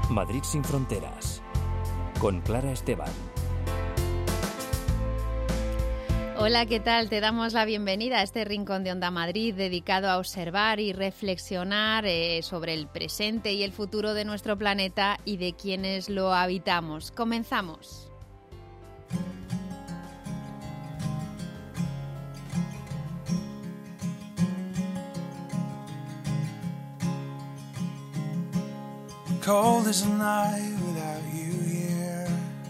Madrid sin fronteras, con Clara Esteban. Hola, ¿qué tal? Te damos la bienvenida a este rincón de Onda Madrid dedicado a observar y reflexionar sobre el presente y el futuro de nuestro planeta y de quienes lo habitamos. Comenzamos. Cold as a night without you here,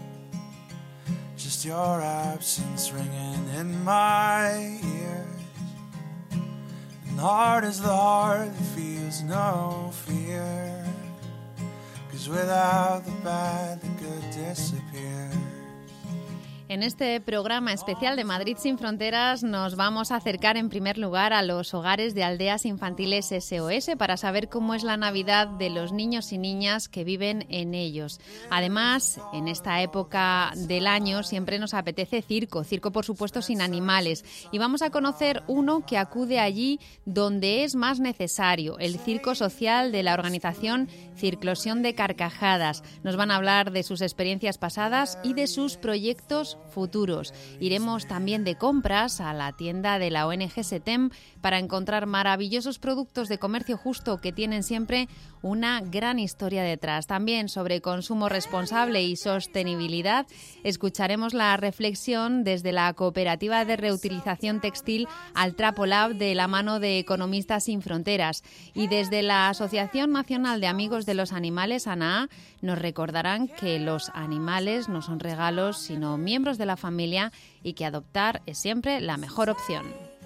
just your absence ringing in my ears, and hard as the heart that feels no fear, 'cause without the bad the good disappears. En este programa especial de Madrid sin Fronteras nos vamos a acercar en primer lugar a los hogares de aldeas infantiles SOS para saber cómo es la Navidad de los niños y niñas que viven en ellos. Además, en esta época del año siempre nos apetece circo por supuesto sin animales, y vamos a conocer uno que acude allí donde es más necesario, el circo social de la organización Circlosión de Carcajadas. Nos van a hablar de sus experiencias pasadas y de sus proyectos futuros. Iremos también de compras a la tienda de la ONG SETEM para encontrar maravillosos productos de comercio justo que tienen siempre una gran historia detrás. También sobre consumo responsable y sostenibilidad escucharemos la reflexión desde la Cooperativa de Reutilización Textil Altrapolab de la mano de Economistas sin Fronteras, y desde la Asociación Nacional de Amigos de los Animales, ANAA, nos recordarán que los animales no son regalos sino miembros de la familia y que adoptar es siempre la mejor opción.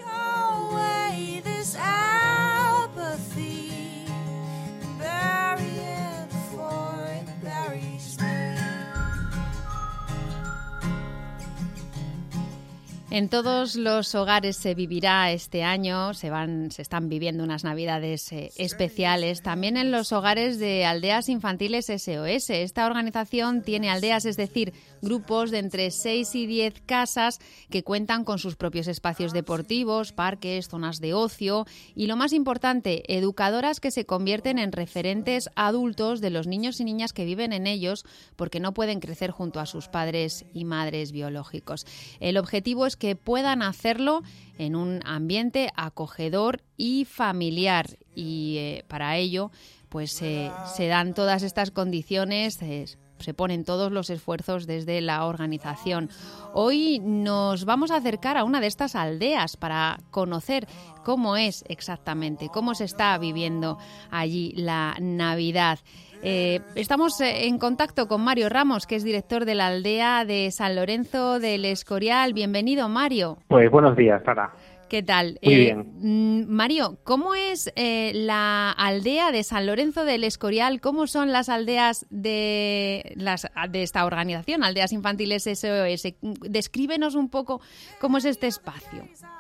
En todos los hogares se vivirá este año, se están viviendo unas Navidades especiales, también en los hogares de aldeas infantiles SOS. Esta organización tiene aldeas, es decir, grupos de entre 6 y 10 casas que cuentan con sus propios espacios deportivos, parques, zonas de ocio y, lo más importante, educadoras que se convierten en referentes adultos de los niños y niñas que viven en ellos porque no pueden crecer junto a sus padres y madres biológicos. El objetivo es que puedan hacerlo en un ambiente acogedor y familiar, y para ello pues se dan todas estas condiciones, se ponen todos los esfuerzos desde la organización. Hoy nos vamos a acercar a una de estas aldeas para conocer cómo es exactamente, cómo se está viviendo allí la Navidad. Estamos en contacto con Mario Ramos, que es director de la aldea de San Lorenzo del Escorial. Bienvenido, Mario. Pues buenos días, Sara. ¿Qué tal? Muy bien. Mario, ¿cómo es la aldea de San Lorenzo del Escorial? ¿Cómo son las aldeas de esta organización, Aldeas Infantiles SOS? Descríbenos un poco cómo es este espacio.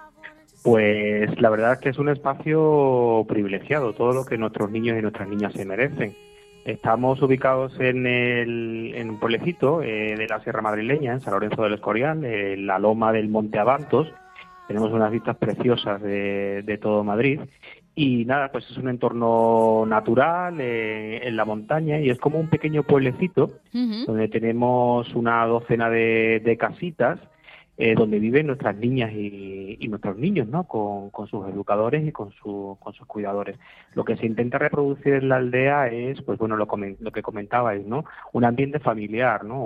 Pues la verdad es que es un espacio privilegiado, todo lo que nuestros niños y nuestras niñas se merecen. Estamos ubicados en un pueblecito de la Sierra Madrileña, en San Lorenzo del Escorial, en la loma del Monte Abantos. Tenemos unas vistas preciosas de todo Madrid. Y nada, pues es un entorno natural en la montaña, y es como un pequeño pueblecito donde tenemos una docena de casitas donde viven nuestras niñas y nuestros niños, ¿no? Con sus educadores y con sus cuidadores. Lo que se intenta reproducir en la aldea es, pues bueno, lo que comentabais, ¿no? Un ambiente familiar, ¿no?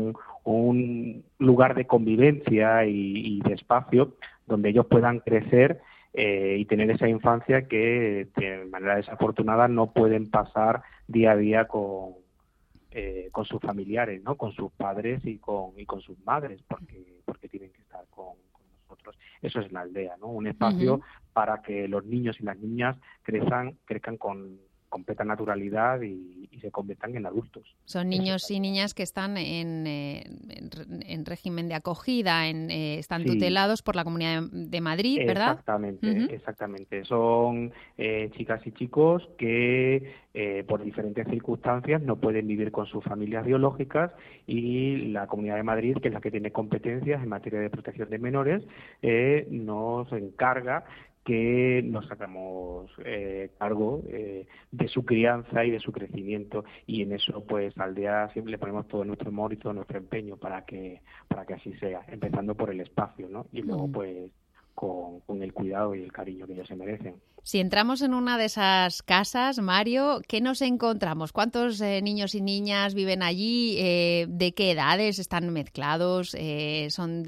Un lugar de convivencia y de espacio donde ellos puedan crecer y tener esa infancia que de manera desafortunada no pueden pasar día a día con sus familiares, ¿no? Con sus padres y con sus madres, porque tienen que estar con nosotros. Eso es la aldea, ¿no? Un espacio para que los niños y las niñas crezcan con completa naturalidad y se conviertan en adultos. Son niños y niñas que están en régimen de acogida, están tutelados por la Comunidad de Madrid, ¿verdad? Exactamente. Son chicas y chicos que por diferentes circunstancias no pueden vivir con sus familias biológicas, y la Comunidad de Madrid, que es la que tiene competencias en materia de protección de menores, nos encarga que nos sacamos cargo de su crianza y de su crecimiento, y en eso pues Aldea siempre le ponemos todo nuestro amor y todo nuestro empeño para que así sea, empezando por el espacio, ¿no? Y luego pues con el cuidado y el cariño que ellos se merecen. Si entramos en una de esas casas, Mario, ¿qué nos encontramos? ¿Cuántos niños y niñas viven allí? ¿De qué edades están mezclados? ¿Son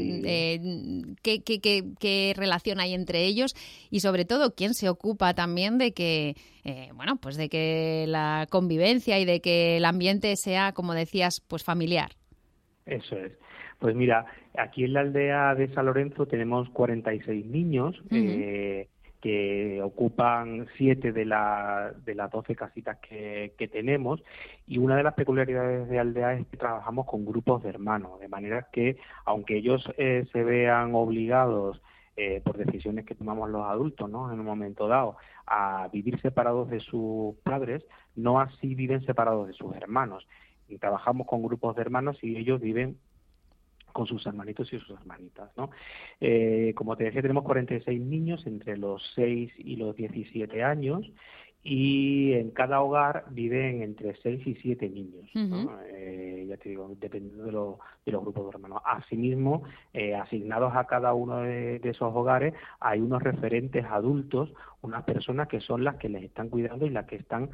¿qué relación hay entre ellos? Y sobre todo, ¿quién se ocupa también de que pues de que la convivencia y de que el ambiente sea, como decías, pues familiar? Eso es. Pues mira, aquí en la aldea de San Lorenzo tenemos 46 niños, que ocupan 7 de las 12 casitas que tenemos, y una de las peculiaridades de Aldea es que trabajamos con grupos de hermanos, de manera que aunque ellos se vean obligados por decisiones que tomamos los adultos, ¿no?, en un momento dado, a vivir separados de sus padres, no así viven separados de sus hermanos. Y trabajamos con grupos de hermanos y ellos viven con sus hermanitos y sus hermanitas, ¿no? Como te decía, tenemos 46 niños entre los 6 y los 17 años, y en cada hogar viven entre 6 y 7 niños, ¿no? Ya te digo, dependiendo de los grupos de hermanos. Asimismo, asignados a cada uno de esos hogares, hay unos referentes adultos, unas personas que son las que les están cuidando y las que están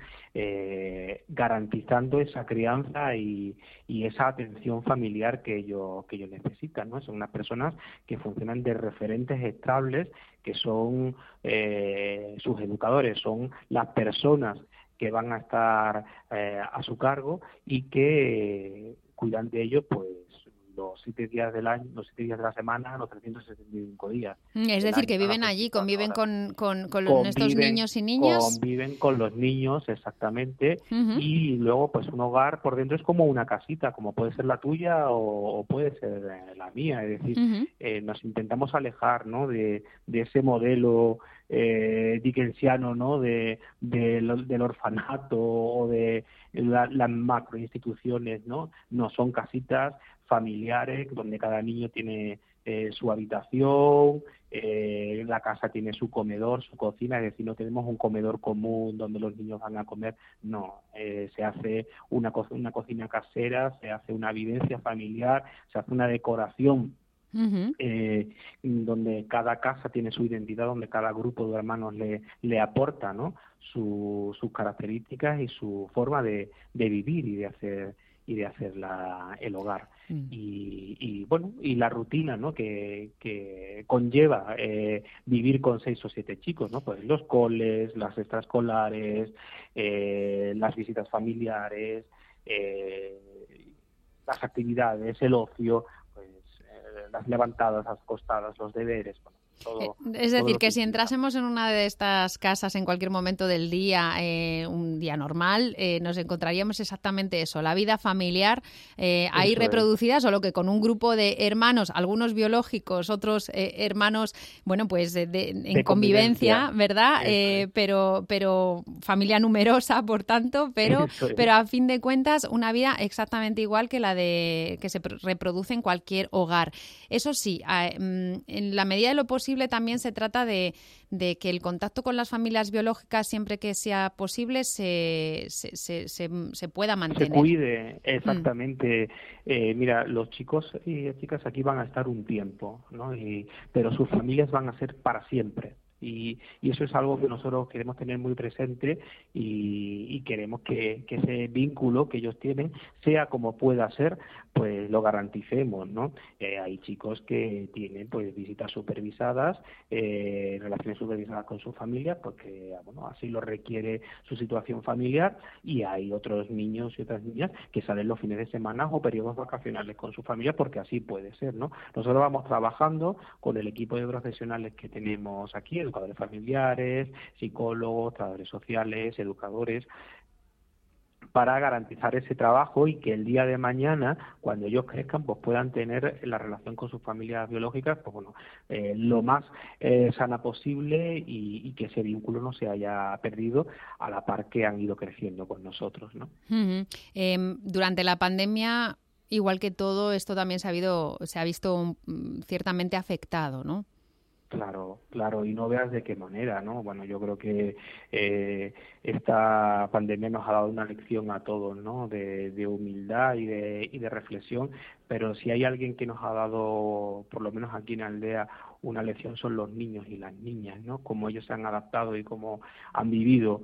garantizando esa crianza y esa atención familiar que ellos necesitan, ¿no? Son unas personas que funcionan de referentes estables, que son sus educadores, son las personas que van a estar a su cargo y que cuidan de ellos pues los 7 días del año, los 7 días de la semana, los 365 días. Es decir, que viven allí, conviven con estos niños y niñas. Conviven con los niños, exactamente, y luego pues un hogar por dentro es como una casita, como puede ser la tuya o puede ser la mía, es decir, nos intentamos alejar, ¿no?, de ese modelo dickensiano, ¿no?, del orfanato o de las macroinstituciones, ¿no? No, son casitas familiares donde cada niño tiene su habitación, la casa tiene su comedor, su cocina, es decir, no tenemos un comedor común donde los niños van a comer, no, se hace una cocina casera, se hace una vivencia familiar, se hace una decoración donde cada casa tiene su identidad, donde cada grupo de hermanos le aporta, ¿no?, sus características y su forma de vivir y de hacer el hogar. Y bueno, y la rutina, ¿no?, que conlleva vivir con 6 o 7 chicos, ¿no? Pues los coles, las extraescolares, las visitas familiares, las actividades, el ocio, pues las levantadas, las acostadas, los deberes, bueno, todo. Es decir, que si entrásemos en una de estas casas en cualquier momento del día, un día normal, nos encontraríamos exactamente eso, la vida familiar ahí reproducida, solo que con un grupo de hermanos, algunos biológicos, otros hermanos, bueno, pues en convivencia, ¿verdad? Pero familia numerosa, por tanto, pero a fin de cuentas una vida exactamente igual que la de que se reproduce en cualquier hogar. Eso sí, en la medida de lo posible también se trata de que el contacto con las familias biológicas, siempre que sea posible, se pueda mantener. Se cuide, exactamente. Mira, los chicos y las chicas aquí van a estar un tiempo, ¿no? Pero sus familias van a ser para siempre. Y eso es algo que nosotros queremos tener muy presente y queremos que ese vínculo que ellos tienen, sea como pueda ser, pues lo garanticemos, ¿no? Hay chicos que tienen pues visitas supervisadas, relaciones supervisadas con su familia, porque bueno, así lo requiere su situación familiar, y hay otros niños y otras niñas que salen los fines de semana o periodos vacacionales con su familia, porque así puede ser, ¿no? Nosotros vamos trabajando con el equipo de profesionales que tenemos aquí, educadores familiares, psicólogos, trabajadores sociales, educadores, para garantizar ese trabajo y que el día de mañana, cuando ellos crezcan, pues puedan tener la relación con sus familias biológicas, pues bueno, lo más sana posible, y que ese vínculo no se haya perdido a la par que han ido creciendo con nosotros, ¿no? Durante la pandemia, igual que todo esto, también se ha visto ciertamente afectado, ¿no? Claro, claro, y no veas de qué manera, ¿no? Bueno, yo creo que esta pandemia nos ha dado una lección a todos, ¿no? De humildad y de reflexión, pero si hay alguien que nos ha dado, por lo menos aquí en Aldea, una lección son los niños y las niñas, ¿no? Cómo ellos se han adaptado y cómo han vivido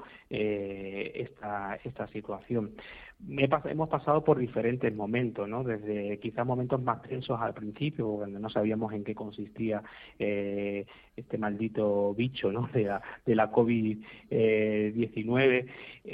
esta situación. Hemos pasado por diferentes momentos, ¿no? Desde quizás momentos más tensos al principio, cuando no sabíamos en qué consistía este maldito bicho, ¿no? De la COVID-19,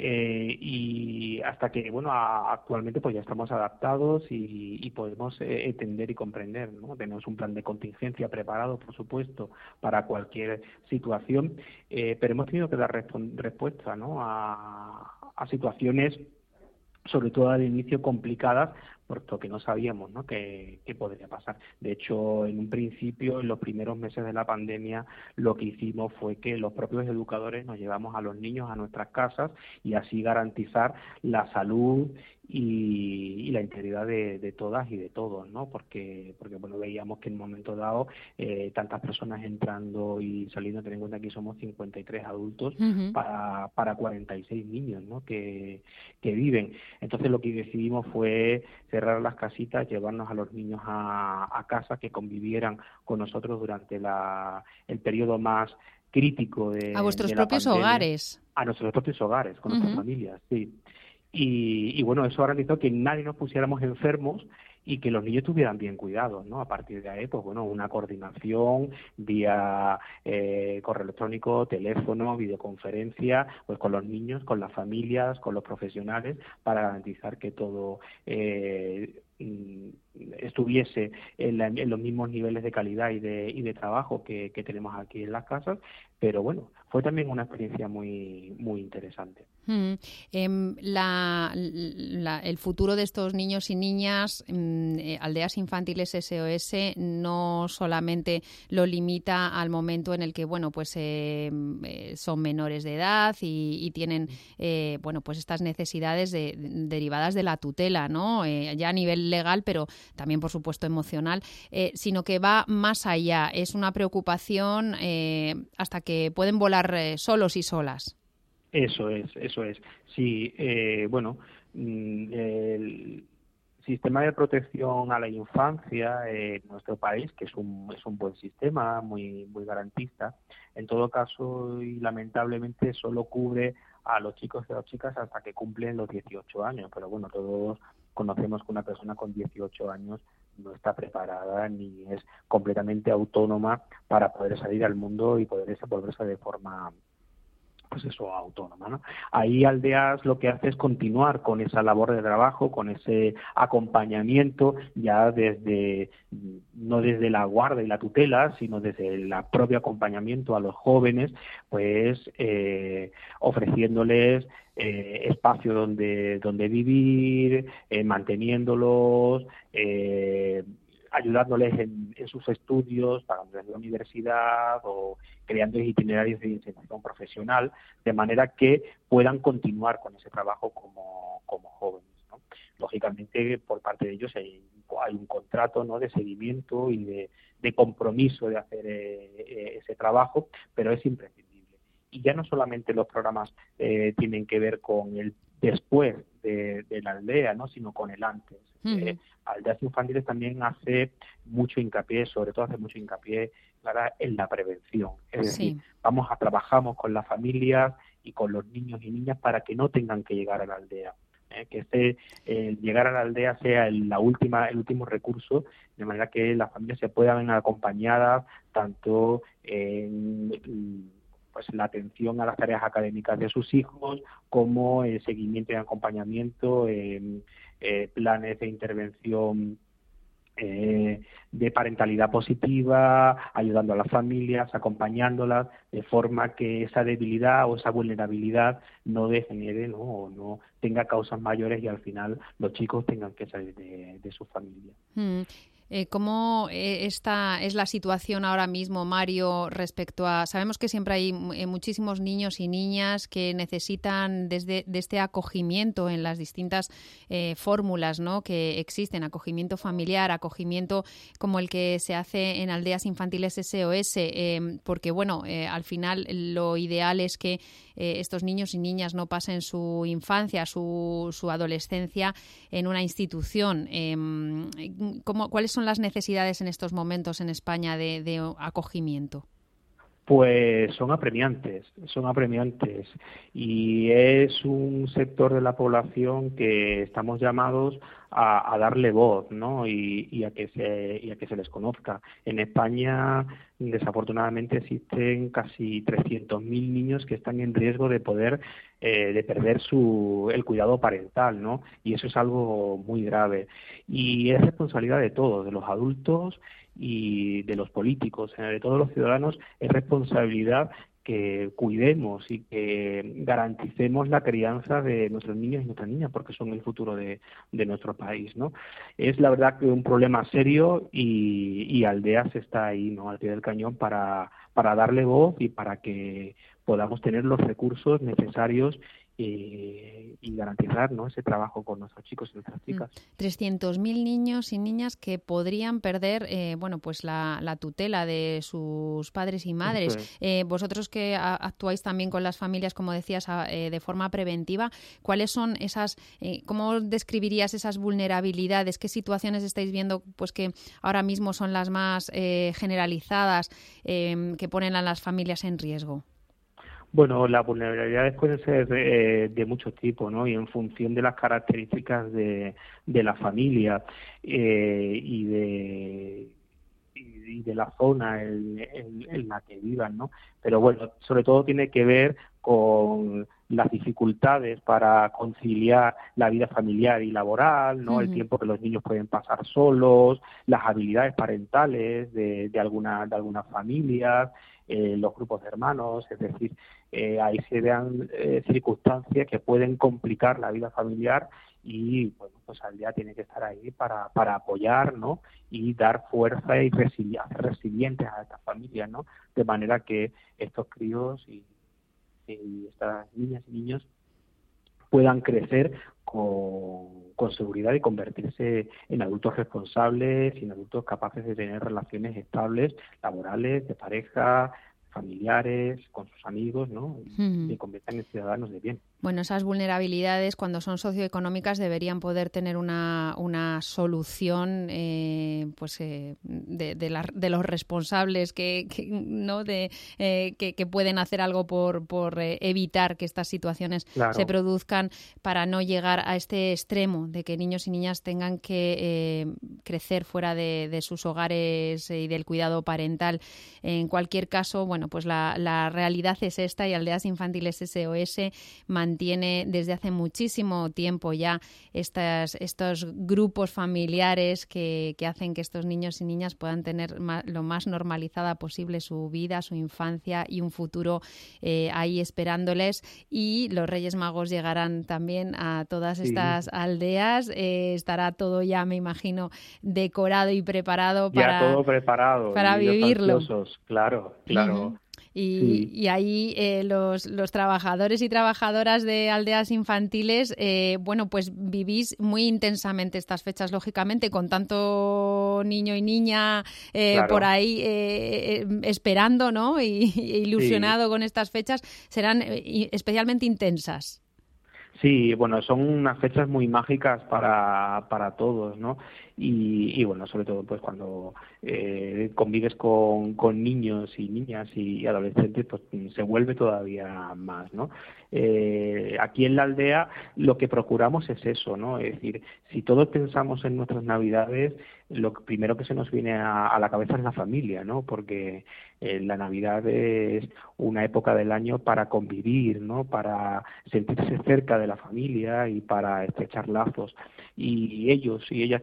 y hasta que, bueno, actualmente pues ya estamos adaptados y podemos entender y comprender, ¿no? Tenemos un plan de contingencia preparado, por supuesto, para cualquier situación, pero hemos tenido que dar respuesta, ¿no? a situaciones, sobre todo al inicio, complicadas, porque no sabíamos, ¿no? qué podría pasar. De hecho, en un principio, en los primeros meses de la pandemia, lo que hicimos fue que los propios educadores nos llevamos a los niños a nuestras casas y así garantizar la salud y la integridad de todas y de todos, ¿no? Porque bueno, veíamos que en un momento dado tantas personas entrando y saliendo, ten en cuenta que somos 53 adultos Uh-huh. para 46 niños, ¿no? que viven. Entonces lo que decidimos fue cerrar las casitas, llevarnos a los niños a casa, que convivieran con nosotros durante el periodo más crítico A vuestros de la propios pandemia, hogares. a nuestros propios hogares, con nuestras familias, sí. Y bueno, eso garantizó que nadie nos pusiéramos enfermos y que los niños estuvieran bien cuidados, ¿no? A partir de ahí, pues bueno, una coordinación vía correo electrónico, teléfono, videoconferencia, pues con los niños, con las familias, con los profesionales, para garantizar que todo estuviese en los mismos niveles de calidad y de trabajo que tenemos aquí en las casas. Pero bueno, fue también una experiencia muy muy interesante. El futuro de estos niños y niñas, Aldeas Infantiles SOS, no solamente lo limita al momento en el que, bueno, pues son menores de edad y tienen, bueno, pues estas necesidades derivadas de la tutela, ¿no? Ya a nivel legal, pero también, por supuesto, emocional, sino que va más allá. Es una preocupación hasta que pueden volar solos y solas. Eso es. Sí, bueno, el sistema de protección a la infancia en nuestro país, que es un buen sistema, muy muy garantista, en todo caso, y lamentablemente solo cubre a los chicos y a las chicas hasta que cumplen los 18 años, pero bueno, todos conocemos que una persona con 18 años no está preparada ni es completamente autónoma para poder salir al mundo y poder desenvolverse de forma, pues eso, autónoma, ¿no? Ahí Aldeas lo que hace es continuar con esa labor de trabajo, con ese acompañamiento, ya no desde la guarda y la tutela, sino desde el propio acompañamiento a los jóvenes, pues ofreciéndoles espacio donde vivir, manteniéndolos, ayudándoles en sus estudios, pagándoles la universidad o creando itinerarios de inserción profesional, de manera que puedan continuar con ese trabajo como jóvenes, ¿no? Lógicamente, por parte de ellos hay un contrato, ¿no?, de seguimiento y de compromiso de hacer ese trabajo, pero es imprescindible. Y ya no solamente los programas tienen que ver con el después de la aldea, ¿no?, sino con el antes. Uh-huh. Aldeas Infantiles también hace mucho hincapié, sobre todo hace mucho hincapié, Clara, en la prevención. Es decir, trabajamos con las familias y con los niños y niñas para que no tengan que llegar a la aldea. Que llegar a la aldea sea el último recurso, de manera que las familias se puedan ver acompañadas tanto en pues la atención a las tareas académicas de sus hijos, como el seguimiento y acompañamiento en planes de intervención de parentalidad positiva, ayudando a las familias, acompañándolas, de forma que esa debilidad o esa vulnerabilidad no degenere, ¿no?, o no tenga causas mayores y al final los chicos tengan que salir de su familia. ¿Cómo esta es la situación ahora mismo, Mario, respecto a... Sabemos que siempre hay muchísimos niños y niñas que necesitan de este acogimiento en las distintas fórmulas, ¿no?, que existen, acogimiento familiar, acogimiento como el que se hace en Aldeas Infantiles SOS, porque, bueno, al final lo ideal es que estos niños y niñas no pasen su infancia, su adolescencia en una institución. ¿Cuáles son las necesidades en estos momentos en España de acogimiento? Pues son apremiantes y es un sector de la población que estamos llamados a darle voz, ¿no? y a que se les conozca. En España, desafortunadamente, existen casi 300.000 niños que están en riesgo de perder el cuidado parental, ¿no? Y eso es algo muy grave. Y es responsabilidad de todos, de los adultos y de los políticos, de todos los ciudadanos. Es responsabilidad que cuidemos y que garanticemos la crianza de nuestros niños y nuestras niñas, porque son el futuro de nuestro país, ¿no? Es la verdad que un problema serio y Aldeas está ahí, ¿no?, al pie del cañón para darle voz y para que podamos tener los recursos necesarios y garantizar, ¿no?, ese trabajo con nuestros chicos y nuestras chicas. 300.000 niños y niñas que podrían perder pues la tutela de sus padres y madres. Vosotros que actuáis también con las familias, como decías, de forma preventiva, ¿cuáles son esas, cómo describirías esas vulnerabilidades? ¿Qué situaciones estáis viendo pues que ahora mismo son las más generalizadas, que ponen a las familias en riesgo? Bueno, las vulnerabilidades pueden ser de muchos tipos, ¿no? Y en función de las características de la familia y de la zona en la que vivan, ¿no? Pero bueno, sobre todo tiene que ver con las dificultades para conciliar la vida familiar y laboral, ¿no? El tiempo que los niños pueden pasar solos, las habilidades parentales de algunas familias, los grupos de hermanos, es decir, ahí se dan circunstancias que pueden complicar la vida familiar y, bueno, pues Aldea tiene que estar ahí para apoyar, ¿no?, y dar fuerza y hacer resilientes a estas familias, ¿no?, de manera que estos críos y estas niñas y niños puedan crecer con seguridad y convertirse en adultos responsables y en adultos capaces de tener relaciones estables, laborales, de pareja, familiares, con sus amigos, ¿no? Y se conviertan en ciudadanos de bien. Bueno, esas vulnerabilidades, cuando son socioeconómicas, deberían poder tener una solución de los responsables que pueden hacer algo por evitar que estas situaciones se produzcan, para no llegar a este extremo de que niños y niñas tengan que crecer fuera de sus hogares y del cuidado parental. En cualquier caso, bueno, pues la realidad es esta, y Aldeas Infantiles SOS mantiene desde hace muchísimo tiempo ya estos grupos familiares que hacen que estos niños y niñas puedan tener lo más normalizada posible su vida, su infancia y un futuro ahí esperándoles. Y los Reyes Magos llegarán también a todas estas aldeas. Estará todo ya, me imagino, decorado y preparado para vivirlo. Ansiosos. Claro. Y ahí los trabajadores y trabajadoras de Aldeas Infantiles, pues vivís muy intensamente estas fechas, lógicamente, con tanto niño y niña por ahí esperando, ¿no? Y ilusionado con estas fechas, serán especialmente intensas. Sí, bueno, son unas fechas muy mágicas para todos, ¿no? Y bueno, sobre todo pues cuando convives con niños y niñas y adolescentes, pues se vuelve todavía más, ¿no? Aquí en la aldea lo que procuramos es eso, ¿no? Es decir, si todos pensamos en nuestras Navidades, lo primero que se nos viene a la cabeza es la familia, ¿no? Porque la Navidad es una época del año para convivir, ¿no? Para sentirse cerca de la familia y para estrechar lazos. Y ellos y ellas que no pueden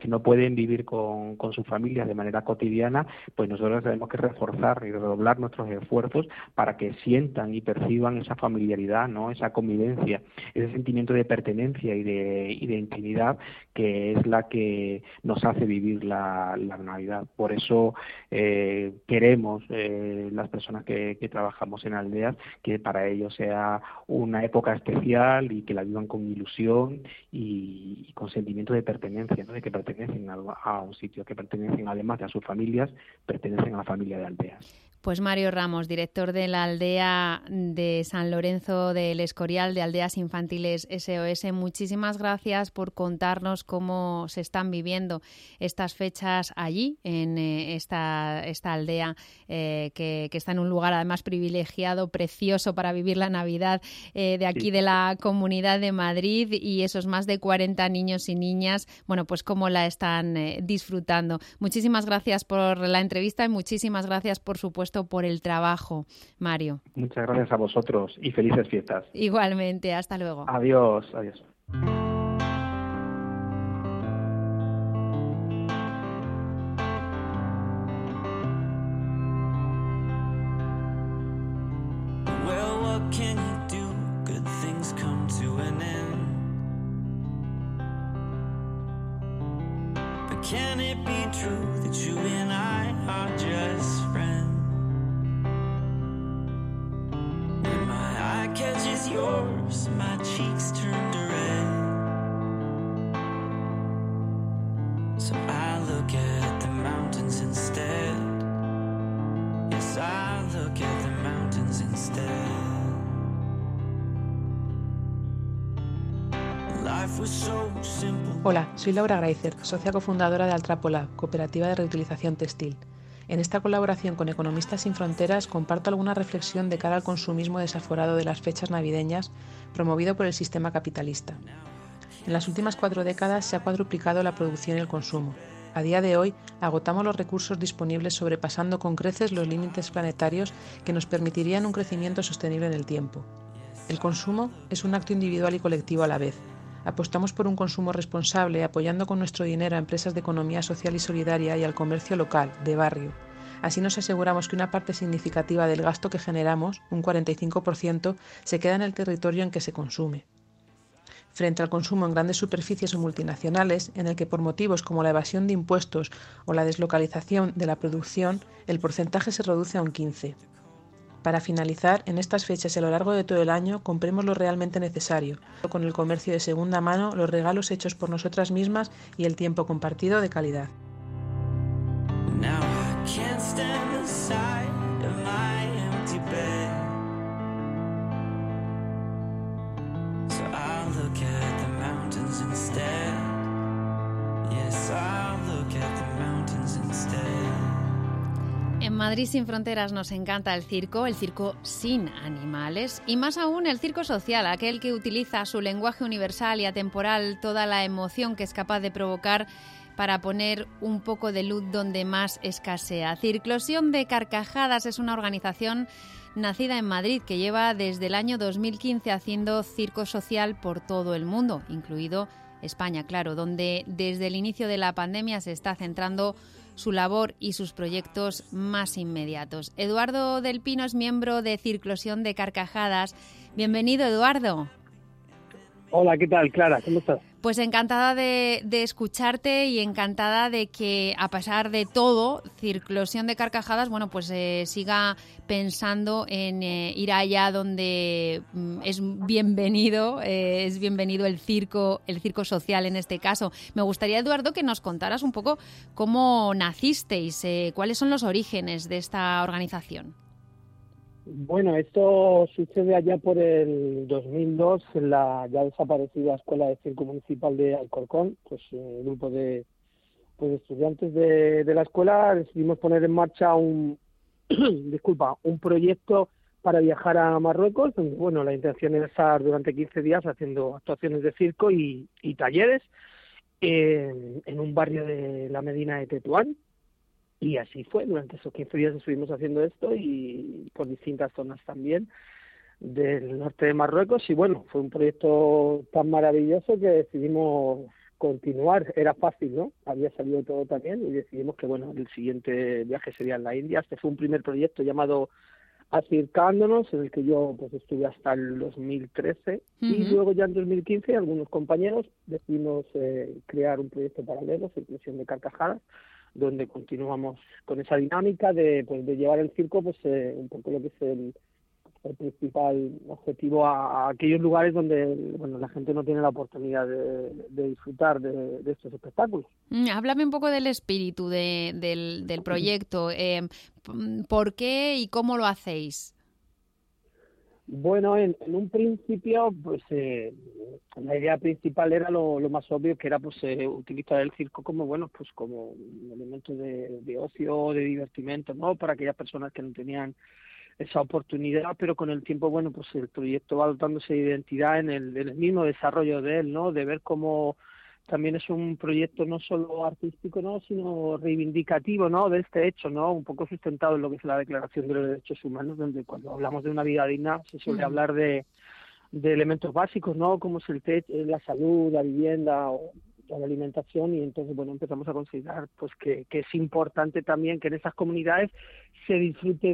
pueden vivir con sus familias de manera cotidiana, pues nosotros tenemos que reforzar y redoblar nuestros esfuerzos para que sientan y perciban esa familiaridad, ¿no? Esa convivencia, ese sentimiento de pertenencia y de intimidad, que es la que nos hace vivir la Navidad. Por eso queremos, las personas que trabajamos en aldeas, que para ellos sea una época especial y que la vivan con ilusión y con sentimiento de pertenencia, ¿no? De que pertenecen a un sitio, que pertenecen, además de a sus familias, pertenecen a la familia de aldeas. Pues Mario Ramos, director de la aldea de San Lorenzo del Escorial, de Aldeas Infantiles SOS, muchísimas gracias por contarnos cómo se están viviendo estas fechas allí, en esta aldea que está en un lugar además privilegiado, precioso para vivir la Navidad, de aquí de la Comunidad de Madrid, y esos más de 40 niños y niñas, bueno, pues cómo la están disfrutando. Muchísimas gracias por la entrevista y muchísimas gracias, por supuesto, por el trabajo, Mario. Muchas gracias a vosotros y felices fiestas. Igualmente, hasta luego. Adiós, adiós. Well, what can you do? Good things come to an end. But can it be true that you and I are just friends? Catches yours, my cheeks turn to red. So I look at the mountains instead. Yes, I look at the mountains instead. Life was so simple. Hola, soy Laura Greizer, socia cofundadora de Altrapola, cooperativa de reutilización textil. En esta colaboración con Economistas Sin Fronteras comparto alguna reflexión de cara al consumismo desaforado de las fechas navideñas promovido por el sistema capitalista. En las últimas 4 décadas se ha cuadruplicado la producción y el consumo. A día de hoy agotamos los recursos disponibles, sobrepasando con creces los límites planetarios que nos permitirían un crecimiento sostenible en el tiempo. El consumo es un acto individual y colectivo a la vez. Apostamos por un consumo responsable, apoyando con nuestro dinero a empresas de economía social y solidaria y al comercio local, de barrio. Así nos aseguramos que una parte significativa del gasto que generamos, un 45%, se queda en el territorio en que se consume. Frente al consumo en grandes superficies o multinacionales, en el que por motivos como la evasión de impuestos o la deslocalización de la producción, el porcentaje se reduce a un 15%. Para finalizar, en estas fechas y a lo largo de todo el año, compremos lo realmente necesario, con el comercio de segunda mano, los regalos hechos por nosotras mismas y el tiempo compartido de calidad. Now I can't stand the sight of my empty bed. So I'll look at the mountains instead. Yes, I'll look at the mountains instead. En Madrid Sin Fronteras nos encanta el circo sin animales y más aún el circo social, aquel que utiliza su lenguaje universal y atemporal, toda la emoción que es capaz de provocar para poner un poco de luz donde más escasea. Circlosión de Carcajadas es una organización nacida en Madrid que lleva desde el año 2015 haciendo circo social por todo el mundo, incluido España, claro, donde desde el inicio de la pandemia se está centrando su labor y sus proyectos más inmediatos. Eduardo del Pino es miembro de Circlosión de Carcajadas. Bienvenido, Eduardo. Hola, ¿qué tal, Clara? ¿Cómo estás? Pues encantada de escucharte y encantada de que, a pesar de todo, Circlosión de Carcajadas, bueno, pues siga pensando en ir allá donde es bienvenido el circo social en este caso. Me gustaría, Eduardo, que nos contaras un poco cómo nacisteis, cuáles son los orígenes de esta organización. Bueno, esto sucede allá por el 2002 en la ya desaparecida Escuela de Circo Municipal de Alcorcón. Pues un grupo de estudiantes de la escuela decidimos poner en marcha un proyecto para viajar a Marruecos. Bueno, la intención era estar durante 15 días haciendo actuaciones de circo y talleres en un barrio de la Medina de Tetuán. Y así fue, durante esos 15 días estuvimos haciendo esto y por distintas zonas también del norte de Marruecos. Y bueno, fue un proyecto tan maravilloso que decidimos continuar. Era fácil, ¿no? Había salido todo también y decidimos que, bueno, el siguiente viaje sería en la India. Este fue un primer proyecto llamado Acercándonos, en el que yo pues estuve hasta el 2013 y luego ya en 2015 algunos compañeros decidimos crear un proyecto paralelo, Circulación de Carcajadas, donde continuamos con esa dinámica de llevar el circo un poco lo que es el principal objetivo a aquellos lugares donde la gente no tiene la oportunidad de disfrutar de estos espectáculos. Háblame un poco del espíritu del proyecto. ¿Por qué y cómo lo hacéis? Bueno, en un principio, pues la idea principal era lo más obvio, que era utilizar el circo como un elemento de ocio, de divertimento, ¿no? Para aquellas personas que no tenían esa oportunidad, pero con el tiempo, el proyecto va dotándose de identidad en el mismo desarrollo de él, ¿no? De ver cómo también es un proyecto no solo artístico, ¿no? Sino reivindicativo, ¿no? De este hecho, ¿no? Un poco sustentado en lo que es la Declaración de los Derechos Humanos, donde cuando hablamos de una vida digna se suele hablar de elementos básicos, ¿no? Como es el techo, la salud, la vivienda o la alimentación, y entonces empezamos a considerar que es importante también que en esas comunidades se disfrute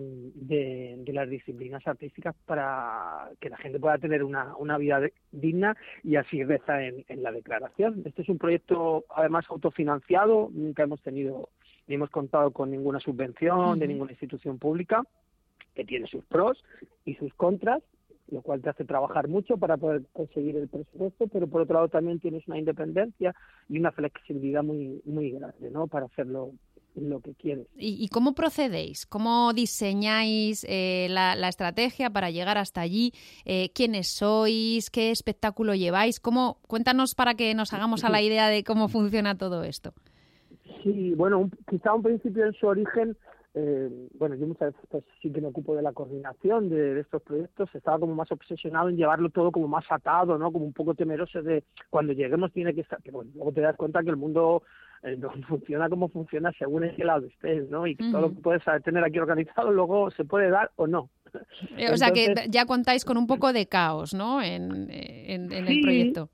de las disciplinas artísticas para que la gente pueda tener una vida digna, y así reza en la declaración. Este es un proyecto además autofinanciado, nunca hemos tenido ni hemos contado con ninguna subvención de ninguna institución pública, que tiene sus pros y sus contras, lo cual te hace trabajar mucho para poder conseguir el presupuesto, pero por otro lado también tienes una independencia y una flexibilidad muy muy grande, ¿no? Para hacerlo lo que quieres. ¿Y cómo procedéis? ¿Cómo diseñáis la estrategia para llegar hasta allí? ¿Quiénes sois? ¿Qué espectáculo lleváis? Cuéntanos para que nos hagamos a la idea de cómo funciona todo esto. Sí, quizá un principio en su origen. Yo muchas veces sí que me ocupo de la coordinación de estos proyectos. Estaba como más obsesionado en llevarlo todo como más atado, ¿no? Como un poco temeroso de cuando lleguemos tiene que estar. Que luego te das cuenta que el mundo no funciona como funciona según en qué lado estés, ¿no? Y que todo lo que puedes tener aquí organizado luego se puede dar o no. O sea que ya contáis con un poco de caos, ¿no? En el proyecto.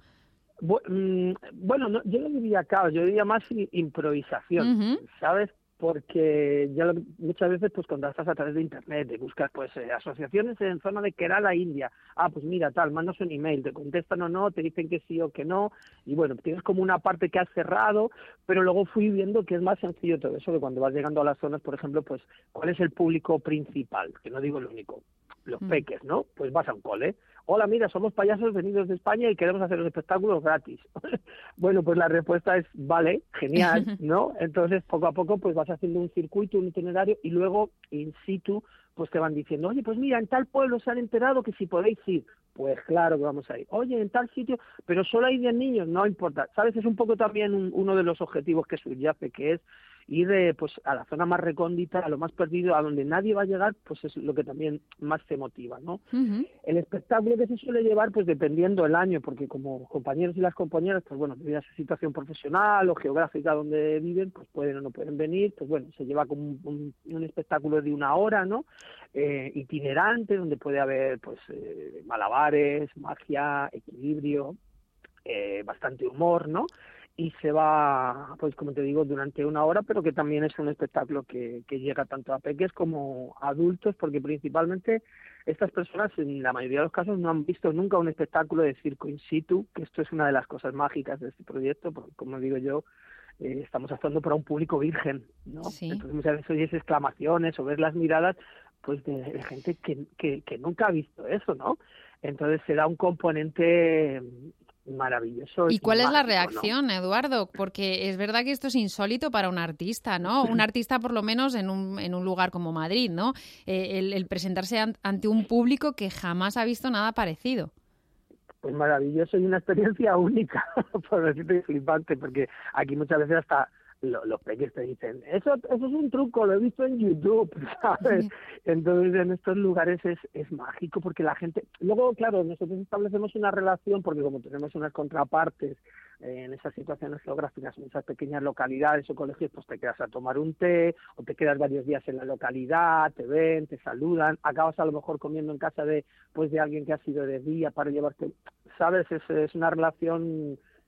Yo no diría caos, yo diría más improvisación, ¿sabes? Porque muchas veces contactas a través de internet, te buscas asociaciones en zona de Kerala, India. Pues mira, mandas un email, te contestan o no, te dicen que sí o que no, y tienes como una parte que has cerrado, pero luego fui viendo que es más sencillo todo eso, que cuando vas llegando a las zonas, por ejemplo, ¿cuál es el público principal? Que no digo el único, los peques, ¿no? Pues vas a un cole. Hola, mira, somos payasos venidos de España y queremos hacer los espectáculos gratis. Pues la respuesta es, vale, genial, ¿no? Entonces, poco a poco, vas haciendo un circuito, un itinerario, y luego, in situ, te van diciendo, oye, pues mira, en tal pueblo se han enterado que si podéis ir. Pues claro que vamos a ir. Oye, en tal sitio, pero solo hay 10 niños, no importa. ¿Sabes? Es un poco también uno de los objetivos que subyace, que es ir a la zona más recóndita, a lo más perdido, a donde nadie va a llegar, es lo que también más te motiva, ¿no? El espectáculo que se suele llevar, dependiendo el año, porque como compañeros y las compañeras, debido a su situación profesional o geográfica donde viven, pueden o no pueden venir, se lleva como un espectáculo de 1 hora, ¿no? Itinerante, donde puede haber, malabares, magia, equilibrio, bastante humor, ¿no? Y se va, como te digo, durante 1 hora, pero que también es un espectáculo que llega tanto a peques como a adultos, porque principalmente estas personas, en la mayoría de los casos, no han visto nunca un espectáculo de circo in situ, que esto es una de las cosas mágicas de este proyecto, porque, como digo yo, estamos actuando para un público virgen, ¿no? Sí. Entonces muchas veces oyes exclamaciones o ves las miradas de gente que nunca ha visto eso, ¿no? Entonces se da un componente maravilloso. ¿Y cuál es la reacción, ¿no, Eduardo? Porque es verdad que esto es insólito para un artista, ¿no? Un artista, por lo menos, en un lugar como Madrid, ¿no? El presentarse ante un público que jamás ha visto nada parecido. Pues maravilloso y una experiencia única, por decirte flipante, porque aquí muchas veces hasta los peques te dicen, eso es un truco, lo he visto en YouTube, ¿sabes? Entonces en estos lugares es mágico, porque la gente, luego claro, nosotros establecemos una relación, porque como tenemos unas contrapartes en esas situaciones geográficas, en esas pequeñas localidades o colegios, te quedas a tomar un té, o te quedas varios días en la localidad, te ven, te saludan, acabas a lo mejor comiendo en casa de alguien que ha sido de día para llevarte, ¿sabes? Es una relación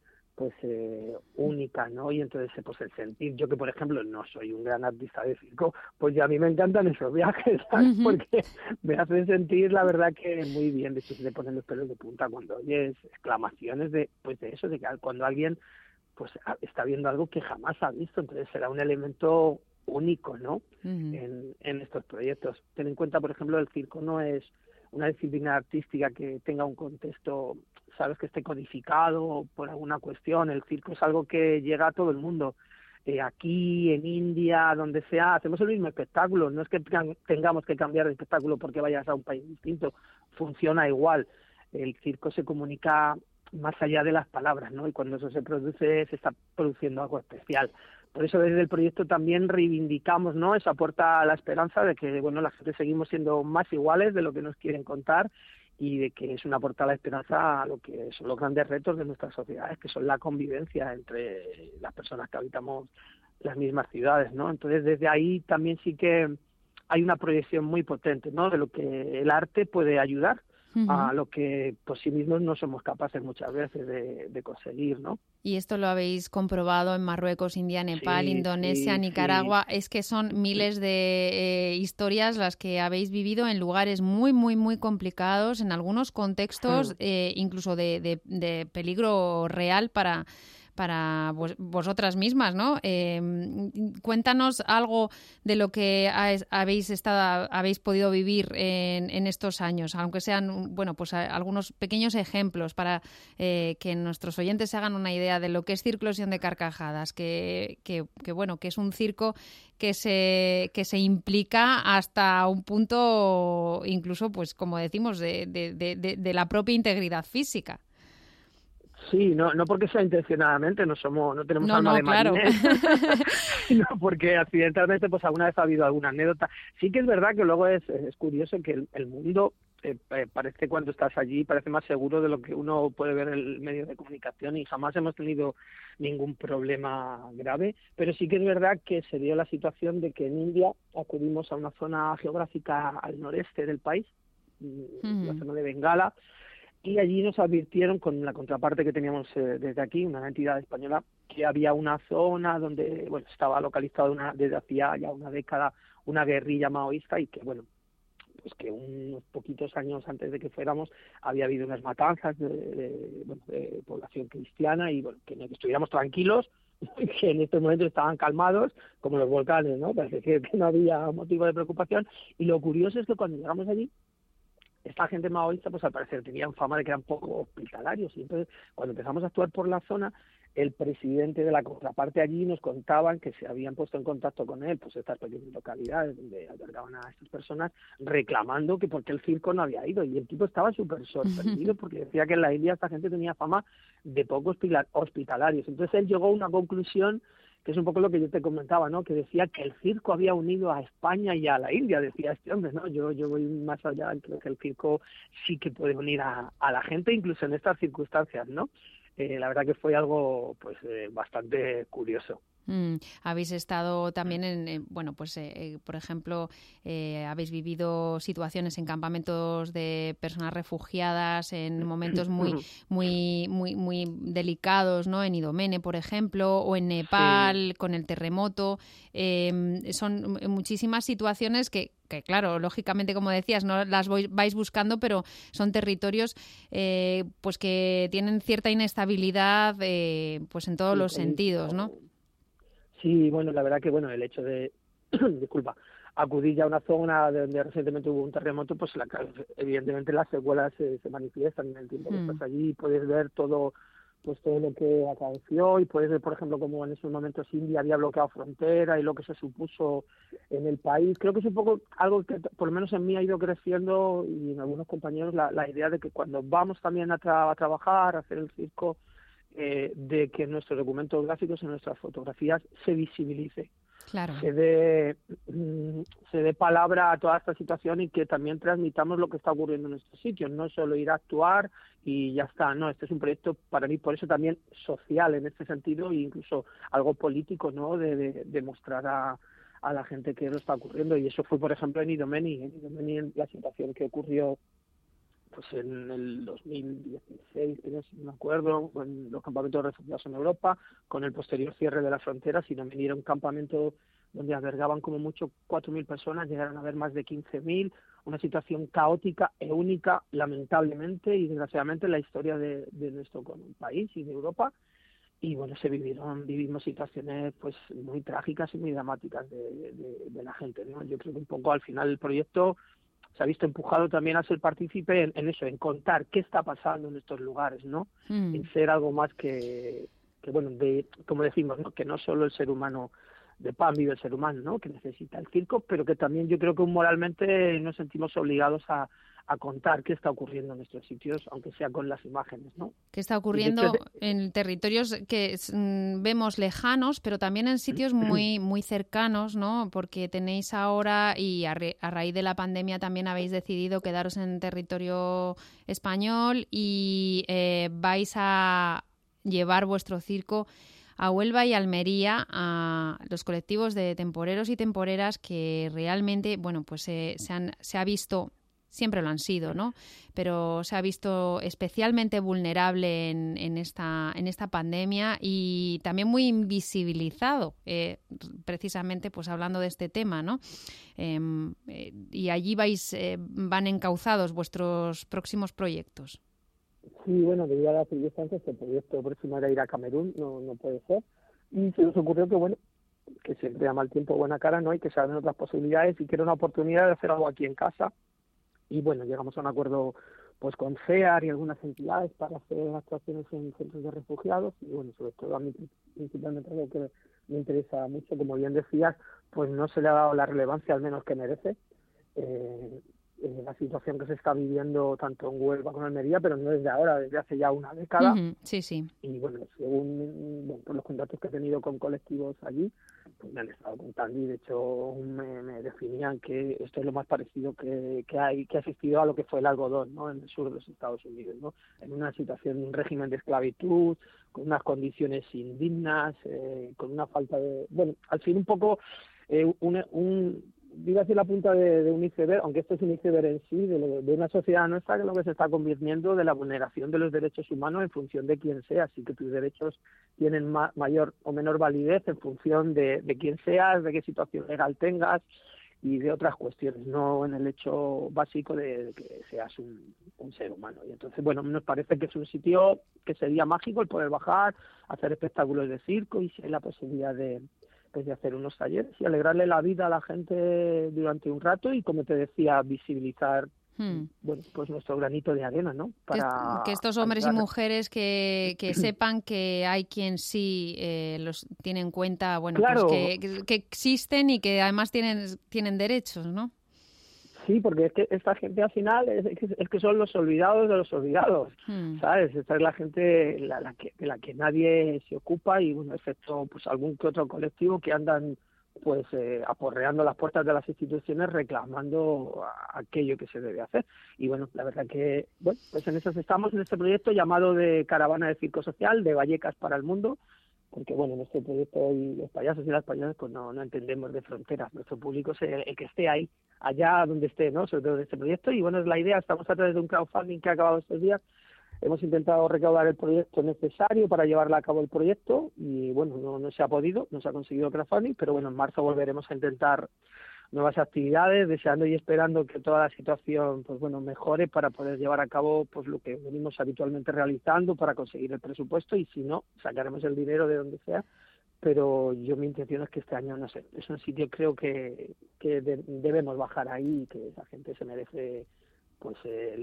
pues única, ¿no? Y entonces pues el sentir, yo que por ejemplo no soy un gran artista de circo, pues ya a mí me encantan esos viajes, ¿sabes? Porque me hacen sentir la verdad que muy bien, de hecho se te ponen los pelos de punta cuando oyes exclamaciones de eso, de que cuando alguien pues está viendo algo que jamás ha visto, entonces será un elemento único, ¿no? En estos proyectos. Ten en cuenta, por ejemplo, el circo no es una disciplina artística que tenga un contexto, sabes, que esté codificado por alguna cuestión. El circo es algo que llega a todo el mundo. Aquí, en India, donde sea, hacemos el mismo espectáculo. No es que tengamos que cambiar el espectáculo porque vayas a un país distinto. Funciona igual. El circo se comunica más allá de las palabras, ¿no? Y cuando eso se produce, se está produciendo algo especial. Por eso desde el proyecto también reivindicamos, ¿no?, esa puerta a la esperanza de que, bueno, la gente seguimos siendo más iguales de lo que nos quieren contar y de que es una puerta a la esperanza a lo que son los grandes retos de nuestras sociedades, que son la convivencia entre las personas que habitamos las mismas ciudades, ¿no? Entonces desde ahí también sí que hay una proyección muy potente, ¿no?, de lo que el arte puede ayudar a lo que por sí mismos no somos capaces muchas veces de conseguir, ¿no? Y esto lo habéis comprobado en Marruecos, India, Nepal, Indonesia, Nicaragua. Es que son miles de historias las que habéis vivido en lugares muy, muy, muy complicados, en algunos contextos incluso de peligro real para vosotras mismas, ¿no? Cuéntanos algo de lo que habéis podido vivir en estos años, aunque sean, bueno, pues algunos pequeños ejemplos para que nuestros oyentes se hagan una idea de lo que es Circlosión de Carcajadas, que bueno, que es un circo que se implica hasta un punto, incluso, pues como decimos, de la propia integridad física. Sí, no porque sea intencionadamente, no tenemos alma de marines, sino porque accidentalmente pues alguna vez ha habido alguna anécdota. Sí que es verdad que luego es curioso que el mundo parece, cuando estás allí, parece más seguro de lo que uno puede ver en el medio de comunicación, y jamás hemos tenido ningún problema grave, pero sí que es verdad que se dio la situación de que en India acudimos a una zona geográfica al noreste del país, la zona de Bengala, y allí nos advirtieron, con la contraparte que teníamos desde aquí, una entidad española, que había una zona donde, bueno, estaba localizada desde hacía ya una década una guerrilla maoísta, y que, bueno, pues que unos poquitos años antes de que fuéramos había habido unas matanzas de población cristiana, y bueno, que estuviéramos tranquilos, que en estos momentos estaban calmados como los volcanes, ¿no? Parece que no había motivo de preocupación. Y lo curioso es que cuando llegamos allí, esta gente maoísta, pues al parecer tenían fama de que eran poco hospitalarios, y entonces cuando empezamos a actuar por la zona, el presidente de la contraparte allí nos contaban que se habían puesto en contacto con él, pues estas pequeñas localidades donde albergaban a estas personas, reclamando que por qué el circo no había ido, y el tipo estaba súper sorprendido porque decía que en la India esta gente tenía fama de poco hospitalarios. Entonces él llegó a una conclusión que es un poco lo que yo te comentaba, ¿no? Que decía que el circo había unido a España y a la India, decía este hombre, ¿no? Yo voy más allá, creo que el circo sí que puede unir a la gente, incluso en estas circunstancias, ¿no? La verdad que fue algo pues bastante curioso. Habéis estado también en bueno, pues por ejemplo, habéis vivido situaciones en campamentos de personas refugiadas en momentos muy muy muy muy delicados, ¿no? En Idomene, por ejemplo, o en Nepal con el terremoto. Son muchísimas situaciones que claro, lógicamente, como decías, no las vais buscando, pero son territorios pues que tienen cierta inestabilidad pues en todos los sentidos, ¿no? Sí, bueno, la verdad que el hecho de, disculpa, acudir ya a una zona donde recientemente hubo un terremoto, pues evidentemente las secuelas se manifiestan en el tiempo que estás allí, puedes ver todo lo que acaeció, y puedes ver, por ejemplo, cómo en esos momentos India había bloqueado frontera y lo que se supuso en el país. Creo que es un poco algo que por lo menos en mí ha ido creciendo, y en algunos compañeros, la idea de que cuando vamos también a trabajar, a hacer el circo, de que en nuestros documentos gráficos, en nuestras fotografías, se visibilice, claro, se dé palabra a toda esta situación, y que también transmitamos lo que está ocurriendo en estos sitios, no solo ir a actuar y ya está, no, este es un proyecto para mí, por eso también social en este sentido, e incluso algo político, ¿no? De mostrar a la gente que lo está ocurriendo. Y eso fue, por ejemplo, en Idomeni la situación que ocurrió pues en el 2016, creo, si no me acuerdo, en los campamentos de refugiados en Europa, con el posterior cierre de las fronteras, y también era un campamento donde albergaban como mucho 4.000 personas, llegaron a haber más de 15.000, una situación caótica e única, lamentablemente y desgraciadamente, en la historia de nuestro país y de Europa. Y bueno, vivimos situaciones pues muy trágicas y muy dramáticas de la gente, ¿no? Yo creo que un poco al final el proyecto se ha visto empujado también a ser partícipe en eso, en contar qué está pasando en estos lugares, ¿no? En ser algo más que bueno, como decimos, ¿no? Que no solo el ser humano de pan vive el ser humano, ¿no? Que necesita el circo, pero que también yo creo que moralmente nos sentimos obligados a contar qué está ocurriendo en nuestros sitios, aunque sea con las imágenes, ¿no? ¿Qué está ocurriendo en territorios que vemos lejanos, pero también en sitios muy muy cercanos, ¿no? Porque tenéis ahora, y a raíz de la pandemia también habéis decidido quedaros en territorio español y vais a llevar vuestro circo a Huelva y Almería, a los colectivos de temporeros y temporeras que realmente, bueno, pues se ha visto, siempre lo han sido, ¿no? Pero se ha visto especialmente vulnerable en esta pandemia y también muy invisibilizado, precisamente pues hablando de este tema, ¿no? Y allí van encauzados vuestros próximos proyectos. Sí, bueno, debido a las circunstancias, el proyecto próximo era ir a Camerún, no puede ser. Y se nos ocurrió que, bueno, que siempre a mal tiempo buena cara, ¿no? Y que se abren otras posibilidades y que era una oportunidad de hacer algo aquí en casa. Y bueno, llegamos a un acuerdo pues con CEAR y algunas entidades para hacer actuaciones en centros de refugiados. Y bueno, sobre todo a mí principalmente algo que me interesa mucho, como bien decías, pues no se le ha dado la relevancia al menos que merece. La situación que se está viviendo tanto en Huelva como en Almería, pero no desde ahora, desde hace ya una década. Sí, sí. Y bueno, según por los contactos que he tenido con colectivos allí, pues me han estado contando y de hecho me definían que esto es lo más parecido que ha asistido a lo que fue el algodón, ¿no? En el sur de los Estados Unidos, ¿no? En una situación de un régimen de esclavitud, con unas condiciones indignas, con una falta de... Bueno, al fin un poco iba a decir la punta de un iceberg, aunque esto es un iceberg en sí, de una sociedad nuestra que es lo que se está convirtiendo de la vulneración de los derechos humanos en función de quién sea, así que tus derechos tienen mayor o menor validez en función de quién seas, de qué situación legal tengas y de otras cuestiones, no en el hecho básico de que seas un ser humano. Y entonces, bueno, nos parece que es un sitio que sería mágico el poder bajar, hacer espectáculos de circo y si hay la posibilidad de hacer unos talleres y alegrarle la vida a la gente durante un rato y, como te decía, visibilizar bueno, pues nuestro granito de arena, ¿no? Para que estos hombres y mujeres que sepan que hay quien sí los tiene en cuenta, bueno, claro, pues que existen y que además tienen derechos, ¿no? Sí, porque es que esta gente al final es que son los olvidados de los olvidados, ¿sabes? Esta es la gente de la que nadie se ocupa y, bueno, excepto pues algún que otro colectivo que andan pues aporreando las puertas de las instituciones reclamando aquello que se debe hacer. Y bueno, la verdad que, bueno, pues en eso estamos, en este proyecto llamado de Caravana de Circo Social, de Vallecas para el Mundo, porque bueno, nuestro proyecto y los payasos y las payasas pues no entendemos de fronteras, nuestro público es el que esté ahí, allá donde esté, ¿no? Sobre todo en este proyecto, y bueno, es la idea, estamos a través de un crowdfunding que ha acabado estos días, hemos intentado recaudar el proyecto necesario para llevarla a cabo el proyecto, y bueno, no se ha podido, no se ha conseguido el crowdfunding, pero bueno, en marzo volveremos a intentar nuevas actividades, deseando y esperando que toda la situación pues bueno mejore para poder llevar a cabo pues lo que venimos habitualmente realizando para conseguir el presupuesto, y si no, sacaremos el dinero de donde sea, pero mi intención es que este año, no sé, es un sitio creo que debemos bajar ahí y que esa gente se merece pues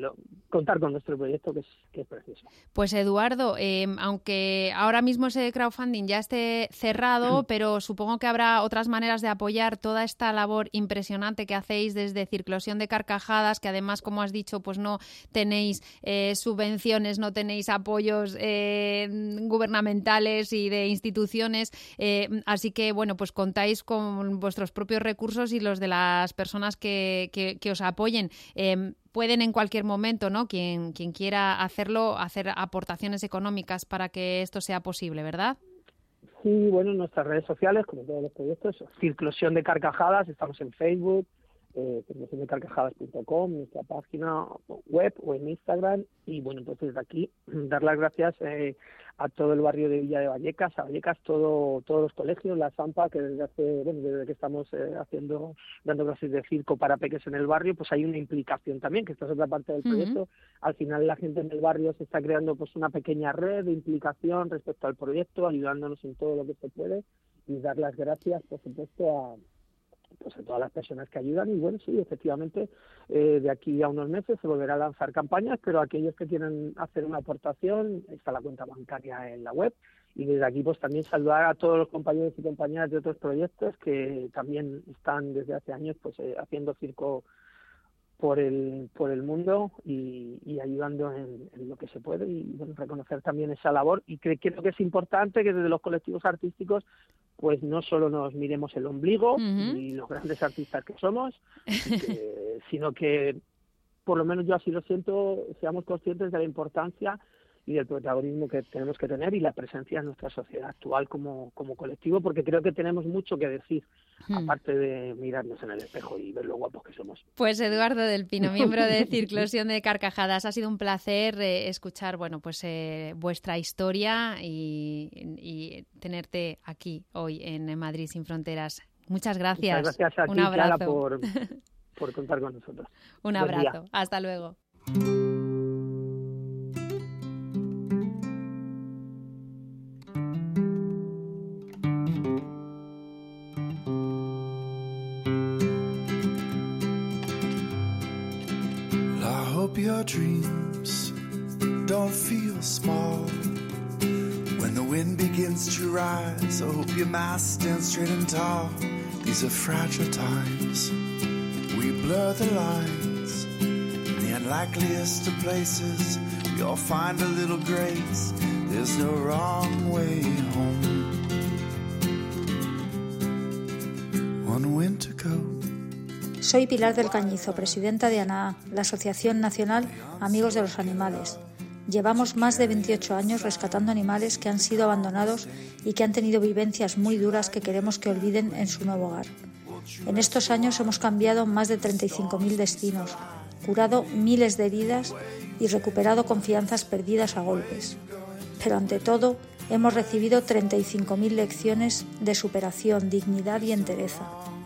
contar con nuestro proyecto que es precioso. Pues Eduardo, aunque ahora mismo ese crowdfunding ya esté cerrado, pero supongo que habrá otras maneras de apoyar toda esta labor impresionante que hacéis desde Circlosión de Carcajadas, que además, como has dicho, pues no tenéis subvenciones, no tenéis apoyos gubernamentales y de instituciones, así que bueno, pues contáis con vuestros propios recursos y los de las personas que os apoyen. Pueden en cualquier momento, ¿no? Quien quiera hacerlo, hacer aportaciones económicas para que esto sea posible, ¿verdad? Sí, bueno, en nuestras redes sociales, como todos los proyectos, Circlosión de Carcajadas, estamos en Facebook, promociondecarcajadas.com, nuestra página web o en Instagram. Y bueno, pues desde aquí dar las gracias a todo el barrio de Villa de Vallecas, todos los colegios, la SAMPA, que desde que estamos dando clases de circo para peques en el barrio, pues hay una implicación también, que esta es otra parte del proyecto. Al final la gente en el barrio se está creando pues una pequeña red de implicación respecto al proyecto, ayudándonos en todo lo que se puede, y dar las gracias, por supuesto, a todas las personas que ayudan. Y bueno, sí, efectivamente, de aquí a unos meses se volverá a lanzar campañas, pero aquellos que quieran hacer una aportación, está la cuenta bancaria en la web. Y desde aquí pues también saludar a todos los compañeros y compañeras de otros proyectos que también están desde hace años pues haciendo circo por el mundo y ayudando en lo que se puede, y bueno, reconocer también esa labor. Y creo que es importante que desde los colectivos artísticos pues no solo nos miremos el ombligo y los grandes artistas que somos, sino que, por lo menos yo así lo siento, seamos conscientes de la importancia y del protagonismo que tenemos que tener y la presencia en nuestra sociedad actual como colectivo, porque creo que tenemos mucho que decir, aparte de mirarnos en el espejo y ver lo guapos que somos. Pues Eduardo del Pino, miembro de Circlosión de Carcajadas, ha sido un placer escuchar vuestra historia y tenerte aquí hoy en Madrid Sin Fronteras. Muchas gracias. Muchas gracias a ti, un abrazo. Clara, por contar con nosotros. Un abrazo. Hasta luego. Your dreams don't feel small when the wind begins to rise. I hope your mast stands straight and tall. These are fragile times. We blur the lines in the unlikeliest of places. We all find a little grace. There's no wrong way home. One winter coat. Soy Pilar del Cañizo, presidenta de ANAA, la Asociación Nacional Amigos de los Animales. Llevamos más de 28 años rescatando animales que han sido abandonados y que han tenido vivencias muy duras que queremos que olviden en su nuevo hogar. En estos años hemos cambiado más de 35.000 destinos, curado miles de heridas y recuperado confianzas perdidas a golpes. Pero ante todo, hemos recibido 35.000 lecciones de superación, dignidad y entereza,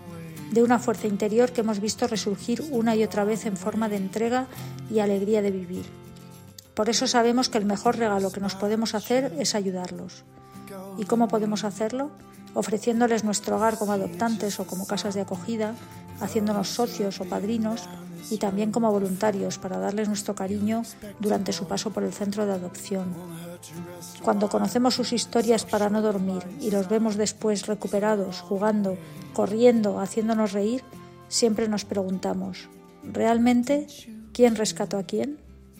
de una fuerza interior que hemos visto resurgir una y otra vez en forma de entrega y alegría de vivir. Por eso sabemos que el mejor regalo que nos podemos hacer es ayudarlos. ¿Y cómo podemos hacerlo? Ofreciéndoles nuestro hogar como adoptantes o como casas de acogida, haciéndonos socios o padrinos, y también como voluntarios para darles nuestro cariño durante su paso por el centro de adopción. Cuando conocemos sus historias para no dormir y los vemos después recuperados, jugando, corriendo, haciéndonos reír, siempre nos preguntamos, ¿realmente quién rescató a quién?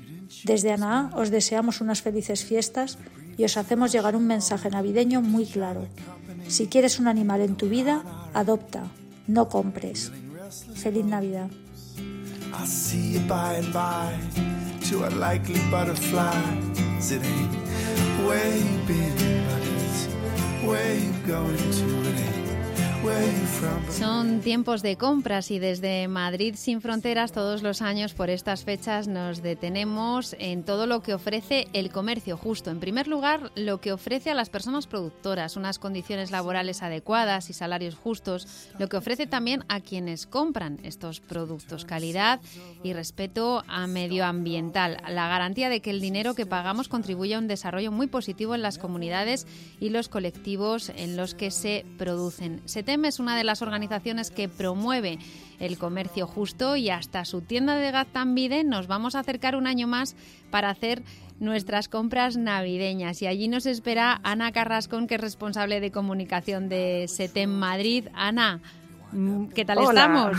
Desde ANAA os deseamos unas felices fiestas y os hacemos llegar un mensaje navideño muy claro. Si quieres un animal en tu vida, adopta, no compres. Feliz Navidad. I'll see you by and by to a likely butterfly. It ain't where you been, but it's where you going to. It ain't where you from. Son tiempos de compras y desde Madrid Sin Fronteras todos los años por estas fechas nos detenemos en todo lo que ofrece el comercio justo. En primer lugar, lo que ofrece a las personas productoras, unas condiciones laborales adecuadas y salarios justos, lo que ofrece también a quienes compran estos productos, calidad y respeto a medioambiental, la garantía de que el dinero que pagamos contribuye a un desarrollo muy positivo en las comunidades y los colectivos en los que se producen. SETEM es una de las organizaciones que promueve el comercio justo y hasta su tienda de Gaztambide nos vamos a acercar un año más para hacer nuestras compras navideñas. Y allí nos espera Ana Carrascón, que es responsable de comunicación de SETEM Madrid. Ana, ¿qué tal estamos?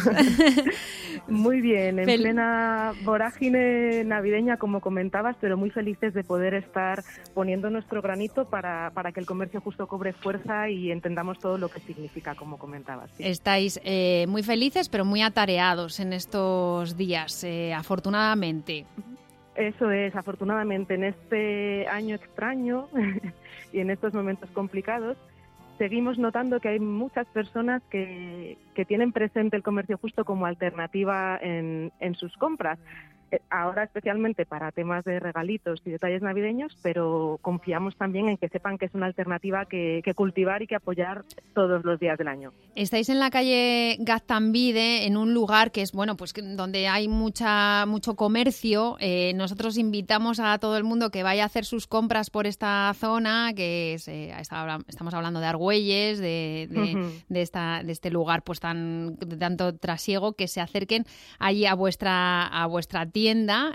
Muy bien, en plena vorágine navideña, como comentabas, pero muy felices de poder estar poniendo nuestro granito para que el comercio justo cobre fuerza y entendamos todo lo que significa, como comentabas. Sí. Estáis muy felices, pero muy atareados en estos días, afortunadamente. Eso es, afortunadamente, en este año extraño y en estos momentos complicados, seguimos notando que hay muchas personas que tienen presente el comercio justo como alternativa en sus compras. Ahora especialmente para temas de regalitos y detalles navideños, pero confiamos también en que sepan que es una alternativa que cultivar y que apoyar todos los días del año. Estáis en la calle Gaztambide, en un lugar que es pues donde hay mucho comercio. Nosotros invitamos a todo el mundo que vaya a hacer sus compras por esta zona, que estamos hablando de Argüelles, de este lugar pues de tanto trasiego, que se acerquen allí a vuestra tienda.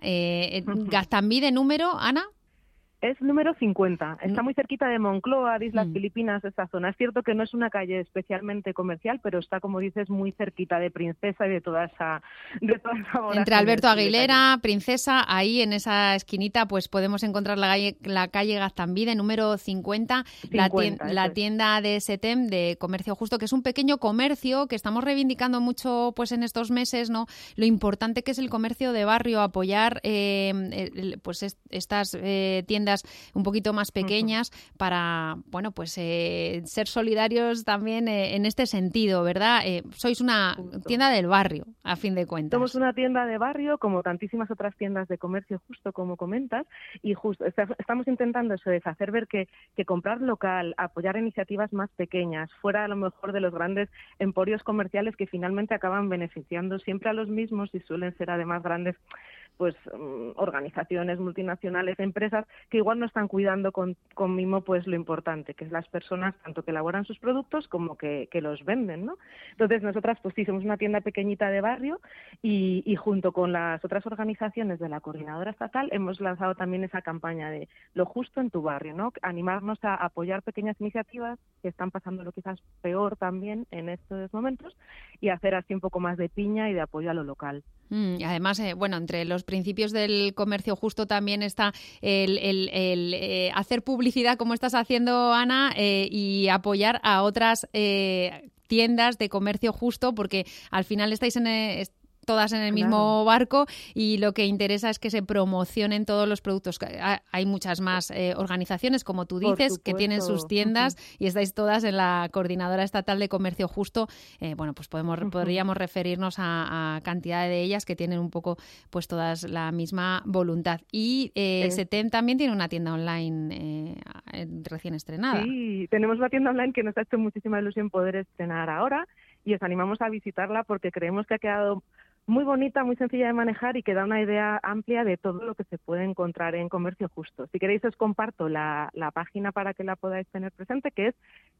Gaztambide, número, Ana. Es número 50. Está muy cerquita de Moncloa, de Islas Filipinas, esta zona. Es cierto que no es una calle especialmente comercial, pero está, como dices, muy cerquita de Princesa y de toda esa Entre Alberto Aguilera, Princesa, ahí en esa esquinita pues podemos encontrar la calle Gaztambide, número 50, la tienda de SETEM, de Comercio Justo, que es un pequeño comercio que estamos reivindicando mucho pues en estos meses, ¿no? Lo importante que es el comercio de barrio, apoyar pues estas tiendas un poquito más pequeñas para, ser solidarios también en este sentido, ¿verdad? Sois una tienda del barrio, a fin de cuentas. Somos una tienda de barrio, como tantísimas otras tiendas de comercio justo, como comentas, y justo estamos intentando eso, es hacer ver que comprar local, apoyar iniciativas más pequeñas, fuera a lo mejor de los grandes emporios comerciales que finalmente acaban beneficiando siempre a los mismos y suelen ser además grandes pues organizaciones multinacionales, empresas que igual no están cuidando con mimo pues lo importante, que es las personas tanto que elaboran sus productos como que los venden, ¿no? Entonces nosotras pues sí somos una tienda pequeñita de barrio y junto con las otras organizaciones de la Coordinadora Estatal hemos lanzado también esa campaña de lo justo en tu barrio, ¿no? Animarnos a apoyar pequeñas iniciativas que están pasándolo quizás peor también en estos momentos y hacer así un poco más de piña y de apoyo a lo local. Y además, entre los principios del comercio justo también está el hacer publicidad como estás haciendo, Ana, y apoyar a otras tiendas de comercio justo, porque al final estáis todas en el mismo barco y lo que interesa es que se promocionen todos los productos. Hay muchas más organizaciones, como tú dices, que tienen sus tiendas y estáis todas en la Coordinadora Estatal de Comercio Justo. Pues podríamos referirnos a cantidad de ellas que tienen un poco pues todas la misma voluntad. Y SETEM también tiene una tienda online recién estrenada. Sí, tenemos una tienda online que nos ha hecho muchísima ilusión poder estrenar ahora y os animamos a visitarla porque creemos que ha quedado muy bonita, muy sencilla de manejar y que da una idea amplia de todo lo que se puede encontrar en comercio justo. Si queréis os comparto la página para que la podáis tener presente, que es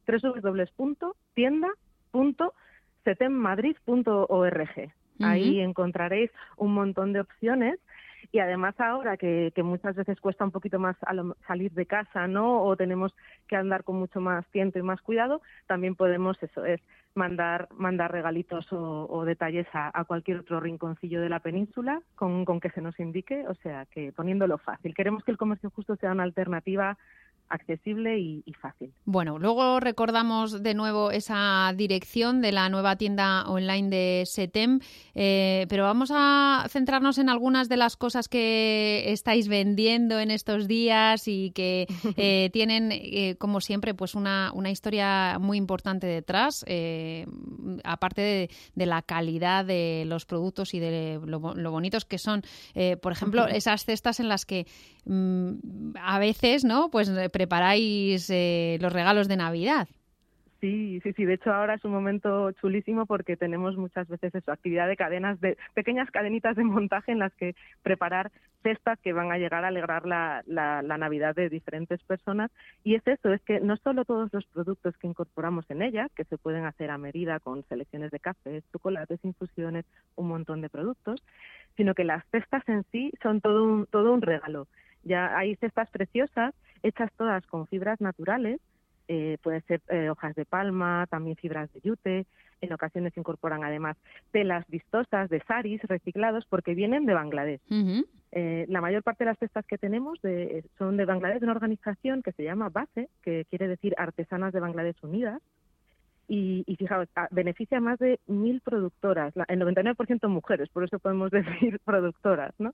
www.tienda.setemmadrid.org. Ahí encontraréis un montón de opciones y además ahora que muchas veces cuesta un poquito más salir de casa, ¿no? O tenemos que andar con mucho más tiempo y más cuidado, también podemos, mandar regalitos o detalles a cualquier otro rinconcillo de la península con que se nos indique, o sea, que poniéndolo fácil. Queremos que el comercio justo sea una alternativa accesible y fácil. Bueno, luego recordamos de nuevo esa dirección de la nueva tienda online de SETEM, pero vamos a centrarnos en algunas de las cosas que estáis vendiendo en estos días y que tienen, como siempre, pues una historia muy importante detrás, aparte de la calidad de los productos y de lo bonitos que son. Por ejemplo, esas cestas en las que a veces, ¿no?, pues preparáis los regalos de Navidad. Sí. De hecho, ahora es un momento chulísimo porque tenemos muchas veces actividad de pequeñas cadenitas de montaje en las que preparar cestas que van a llegar a alegrar la Navidad de diferentes personas. Y es que no solo todos los productos que incorporamos en ellas, que se pueden hacer a medida con selecciones de cafés, chocolates, infusiones, un montón de productos, sino que las cestas en sí son todo un regalo. Ya hay cestas preciosas, hechas todas con fibras naturales, pueden ser hojas de palma, también fibras de yute, en ocasiones incorporan además telas vistosas de saris reciclados porque vienen de Bangladesh. La mayor parte de las cestas que tenemos son de Bangladesh, de una organización que se llama BASE, que quiere decir Artesanas de Bangladesh Unidas, Y fijaos, beneficia a más de 1.000 productoras, el 99% mujeres, por eso podemos decir productoras, ¿no?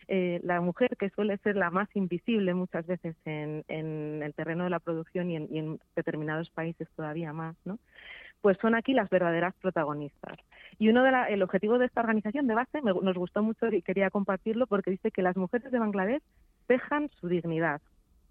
La mujer, que suele ser la más invisible muchas veces en el terreno de la producción y en determinados países todavía más, ¿no? Pues son aquí las verdaderas protagonistas. Y el objetivo de esta organización de base nos gustó mucho y quería compartirlo porque dice que las mujeres de Bangladesh tejan su dignidad,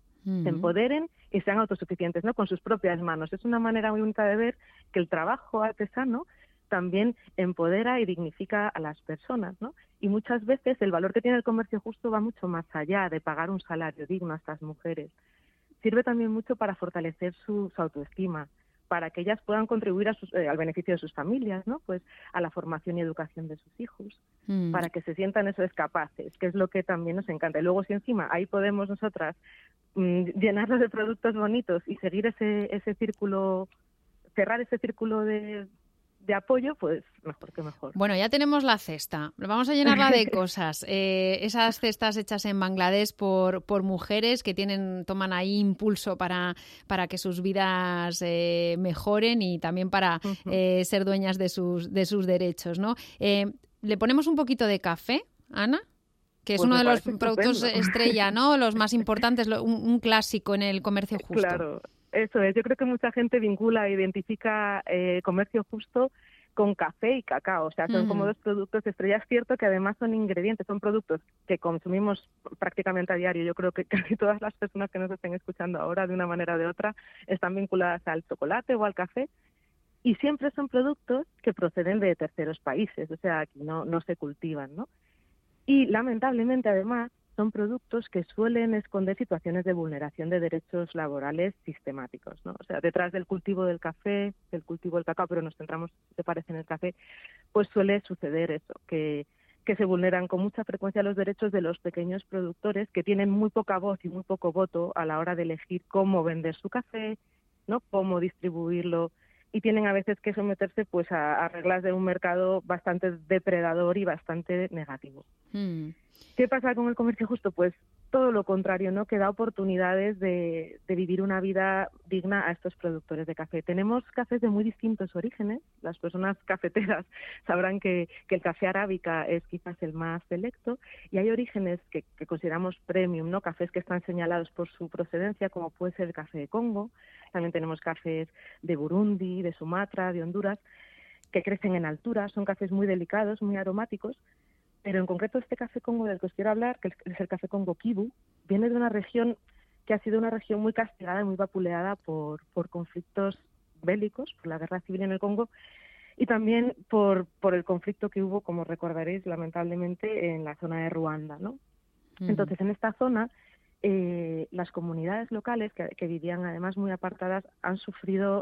se empoderen y sean autosuficientes, ¿no? Con sus propias manos. Es una manera muy única de ver que el trabajo artesano también empodera y dignifica a las personas, ¿no? Y muchas veces el valor que tiene el comercio justo va mucho más allá de pagar un salario digno a estas mujeres. Sirve también mucho para fortalecer su autoestima, para que ellas puedan contribuir al beneficio de sus familias, ¿no? Pues a la formación y educación de sus hijos, para que se sientan capaces, que es lo que también nos encanta. Y luego si encima ahí podemos nosotras llenarlos de productos bonitos y seguir ese círculo, cerrar ese círculo de apoyo, pues mejor que mejor. Bueno, ya tenemos la cesta. Vamos a llenarla de cosas. Esas cestas hechas en Bangladesh por mujeres que toman ahí impulso para que sus vidas mejoren y también para ser dueñas de sus derechos, ¿no? ¿Le ponemos un poquito de café, Ana? Que es uno de los productos estrella, ¿no? Los más importantes, un clásico en el comercio justo. Claro, eso es. Yo creo que mucha gente vincula e identifica comercio justo con café y cacao. O sea, son como dos productos estrella. Es cierto que además son ingredientes, son productos que consumimos prácticamente a diario. Yo creo que casi todas las personas que nos estén escuchando ahora, de una manera o de otra, están vinculadas al chocolate o al café. Y siempre son productos que proceden de terceros países. O sea, aquí no se cultivan, ¿no? Y lamentablemente, además, son productos que suelen esconder situaciones de vulneración de derechos laborales sistemáticos, ¿no? O sea, detrás del cultivo del café, del cultivo del cacao, pero nos centramos, si te parece, en el café, pues suele suceder eso, que se vulneran con mucha frecuencia los derechos de los pequeños productores que tienen muy poca voz y muy poco voto a la hora de elegir cómo vender su café, ¿no? Cómo distribuirlo, y tienen a veces que someterse pues a reglas de un mercado bastante depredador y bastante negativo. ¿Qué pasa con el comercio justo? Pues todo lo contrario, ¿no? Que da oportunidades de vivir una vida digna a estos productores de café. Tenemos cafés de muy distintos orígenes. Las personas cafeteras sabrán que el café arábica es quizás el más selecto, y hay orígenes que consideramos premium, ¿no? Cafés que están señalados por su procedencia, como puede ser el café de Congo. También tenemos cafés de Burundi, de Sumatra, de Honduras, que crecen en altura. Son cafés muy delicados, muy aromáticos. Pero en concreto este café Congo del que os quiero hablar, que es el café Congo Kivu, viene de una región que ha sido una región muy castigada y muy vapuleada por conflictos bélicos, por la guerra civil en el Congo, y también por el conflicto que hubo, como recordaréis, lamentablemente, en la zona de Ruanda, ¿no? Entonces, en esta zona, las comunidades locales, que vivían además muy apartadas, han sufrido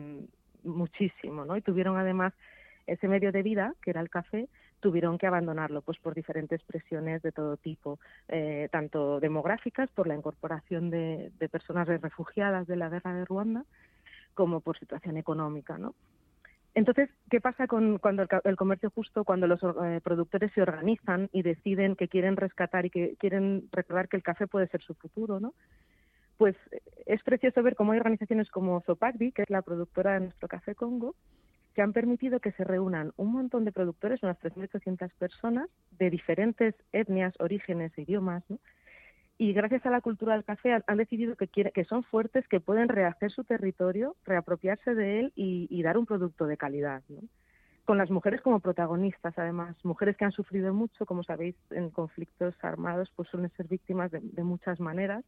muchísimo, ¿no? Y tuvieron además ese medio de vida, que era el café, tuvieron que abandonarlo pues por diferentes presiones de todo tipo, tanto demográficas, por la incorporación de personas refugiadas de la guerra de Ruanda, como por situación económica, ¿no? Entonces, ¿qué pasa cuando el comercio justo, cuando los productores se organizan y deciden que quieren rescatar y que quieren recordar que el café puede ser su futuro, ¿no? Pues es precioso ver cómo hay organizaciones como Sopagdi, que es la productora de nuestro café Congo, que han permitido que se reúnan un montón de productores, unas 3.800 personas, de diferentes etnias, orígenes e idiomas, ¿no? Y gracias a la cultura del café han decidido que son fuertes, que pueden rehacer su territorio, reapropiarse de él y dar un producto de calidad, ¿no? Con las mujeres como protagonistas, además, mujeres que han sufrido mucho, como sabéis, en conflictos armados, pues suelen ser víctimas de muchas maneras.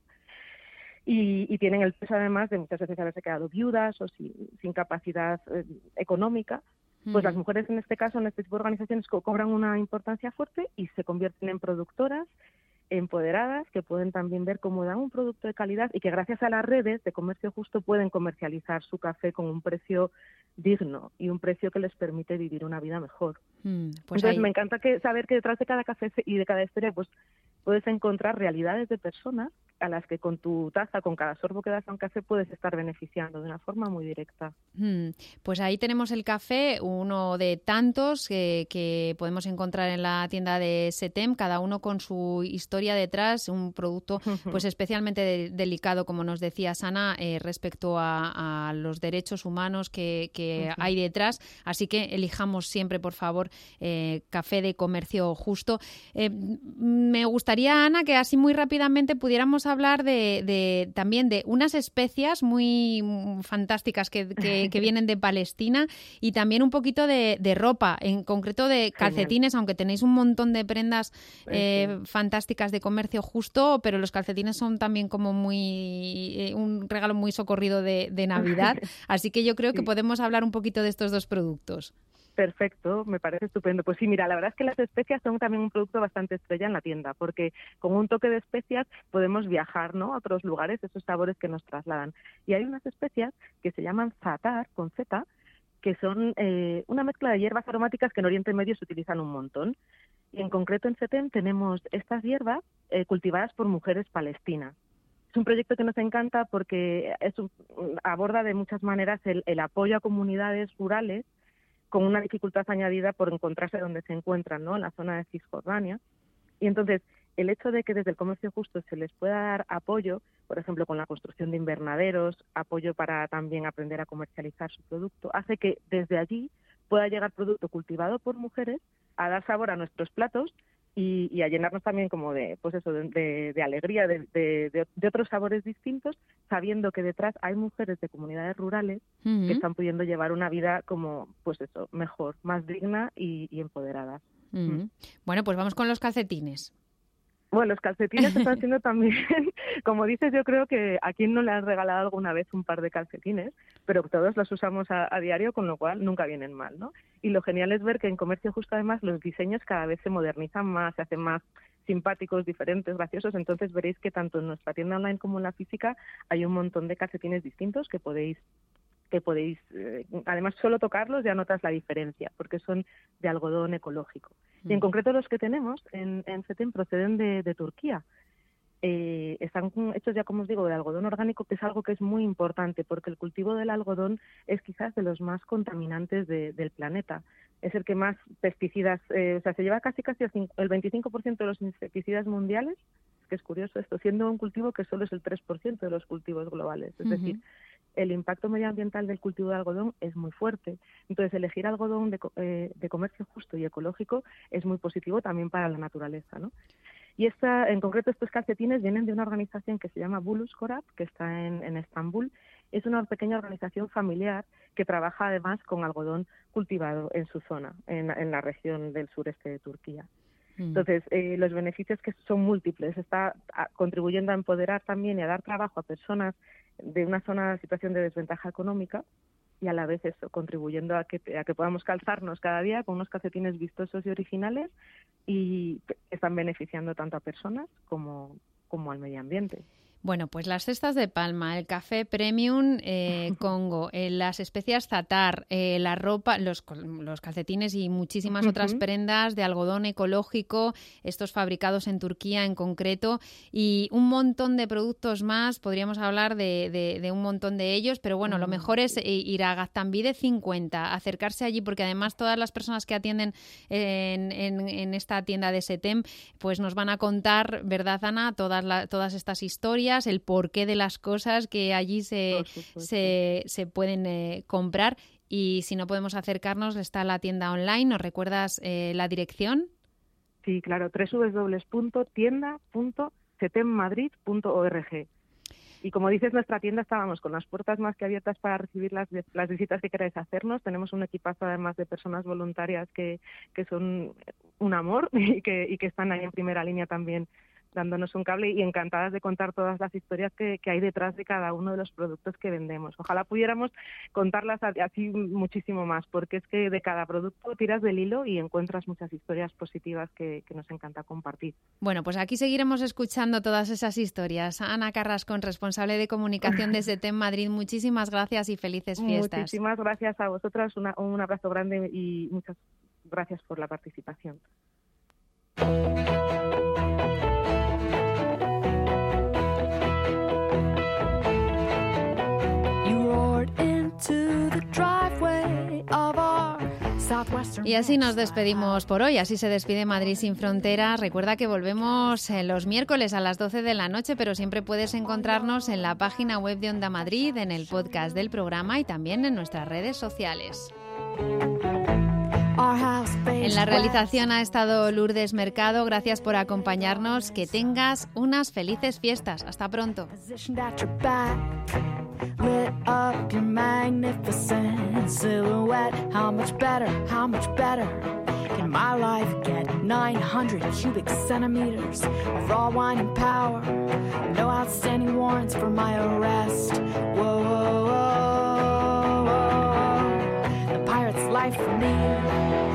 Y tienen el peso, además, de muchas veces haberse quedado viudas o sin capacidad económica. Pues las mujeres, en este caso, en este tipo de organizaciones, cobran una importancia fuerte y se convierten en productoras empoderadas, que pueden también ver cómo dan un producto de calidad y que gracias a las redes de comercio justo pueden comercializar su café con un precio digno y un precio que les permite vivir una vida mejor. Pues entonces me encanta saber que detrás de cada café y de cada historia pues puedes encontrar realidades de personas a las que con tu taza, con cada sorbo que das a un café, puedes estar beneficiando de una forma muy directa. Pues ahí tenemos el café, uno de tantos que podemos encontrar en la tienda de SETEM, cada uno con su historia detrás, un producto pues especialmente delicado, como nos decía Sana, respecto a los derechos humanos que hay detrás. Así que elijamos siempre, por favor, café de comercio justo. Me gustaría, Ana, que así muy rápidamente pudiéramos hablar también de unas especias muy fantásticas que vienen de Palestina y también un poquito de ropa, en concreto de calcetines. Genial. Aunque tenéis un montón de prendas fantásticas de comercio justo, pero los calcetines son también como un regalo muy socorrido de Navidad. Así que yo creo que podemos hablar un poquito de estos dos productos. Perfecto, me parece estupendo. Pues sí, mira, la verdad es que las especias son también un producto bastante estrella en la tienda, porque con un toque de especias podemos viajar, ¿no?, a otros lugares, esos sabores que nos trasladan. Y hay unas especias que se llaman za'atar, con Z, que son una mezcla de hierbas aromáticas que en Oriente Medio se utilizan un montón. Y en concreto en SETEM tenemos estas hierbas cultivadas por mujeres palestinas. Es un proyecto que nos encanta porque aborda de muchas maneras el apoyo a comunidades rurales con una dificultad añadida por encontrarse donde se encuentran, ¿no?, en la zona de Cisjordania. Y entonces, el hecho de que desde el comercio justo se les pueda dar apoyo, por ejemplo, con la construcción de invernaderos, apoyo para también aprender a comercializar su producto, hace que desde allí pueda llegar producto cultivado por mujeres a dar sabor a nuestros platos y a llenarnos también como de, pues eso, de alegría, de otros sabores distintos, sabiendo que detrás hay mujeres de comunidades rurales que están pudiendo llevar una vida como, pues eso, mejor, más digna y empoderada. Bueno, pues vamos con los calcetines. Bueno, los calcetines están siendo también, como dices, yo creo que a quien no le han regalado alguna vez un par de calcetines, pero todos los usamos a diario, con lo cual nunca vienen mal, ¿no? Y lo genial es ver que en comercio justo además los diseños cada vez se modernizan más, se hacen más simpáticos, diferentes, graciosos. Entonces veréis que tanto en nuestra tienda online como en la física hay un montón de calcetines distintos que podéis además solo tocarlos ya notas la diferencia, porque son de algodón ecológico. Y en concreto los que tenemos en SETEM proceden de Turquía. Están hechos ya, como os digo, de algodón orgánico, que es algo que es muy importante, porque el cultivo del algodón es quizás de los más contaminantes del planeta. Es el que más pesticidas, se lleva casi el 25% de los insecticidas mundiales, que es curioso esto, siendo un cultivo que solo es el 3% de los cultivos globales. Es decir, el impacto medioambiental del cultivo de algodón es muy fuerte. Entonces, elegir algodón de comercio justo y ecológico es muy positivo también para la naturaleza, ¿no? Y en concreto estos calcetines vienen de una organización que se llama Bulus Corap, que está en Estambul. Es una pequeña organización familiar que trabaja además con algodón cultivado en su zona, en la región del sureste de Turquía. Entonces, los beneficios que son múltiples. Está contribuyendo a empoderar también y a dar trabajo a personas de una situación de desventaja económica y a la vez eso, contribuyendo a que podamos calzarnos cada día con unos calcetines vistosos y originales y están beneficiando tanto a personas como al medio ambiente. Bueno, pues las cestas de palma, el café premium Congo, las especias za'atar, la ropa, los calcetines y muchísimas otras prendas de algodón ecológico, estos fabricados en Turquía en concreto, y un montón de productos más. Podríamos hablar de un montón de ellos, pero bueno, lo mejor es ir a Gaztambide 50, acercarse allí, porque además todas las personas que atienden en esta tienda de SETEM pues nos van a contar, ¿verdad, Ana?, todas estas historias, el porqué de las cosas que allí se pueden comprar. Y si no podemos acercarnos, está la tienda online. ¿Nos recuerdas la dirección? Sí, claro, www.tienda.setemmadrid.org. Y como dices, nuestra tienda estábamos con las puertas más que abiertas para recibir las visitas que queráis hacernos. Tenemos un equipazo además de personas voluntarias que son un amor y que están ahí en primera línea también dándonos un cable y encantadas de contar todas las historias que hay detrás de cada uno de los productos que vendemos. Ojalá pudiéramos contarlas así muchísimo más, porque es que de cada producto tiras del hilo y encuentras muchas historias positivas que nos encanta compartir. Bueno, pues aquí seguiremos escuchando todas esas historias. Ana Carrascón, responsable de comunicación de SETEM Madrid, muchísimas gracias y felices fiestas. Muchísimas gracias a vosotras, un abrazo grande y muchas gracias por la participación. Y así nos despedimos por hoy, así se despide Madrid sin Fronteras. Recuerda que volvemos los miércoles a las 12 de la noche, pero siempre puedes encontrarnos en la página web de Onda Madrid, en el podcast del programa y también en nuestras redes sociales. En la realización ha estado Lourdes Mercado. Gracias por acompañarnos. Que tengas unas felices fiestas. Hasta pronto. Lit up your magnificent silhouette. How much better can my life get? 900 cubic centimeters of raw wine and power. No outstanding warrants for my arrest. Whoa, whoa, whoa, whoa. The pirate's life for me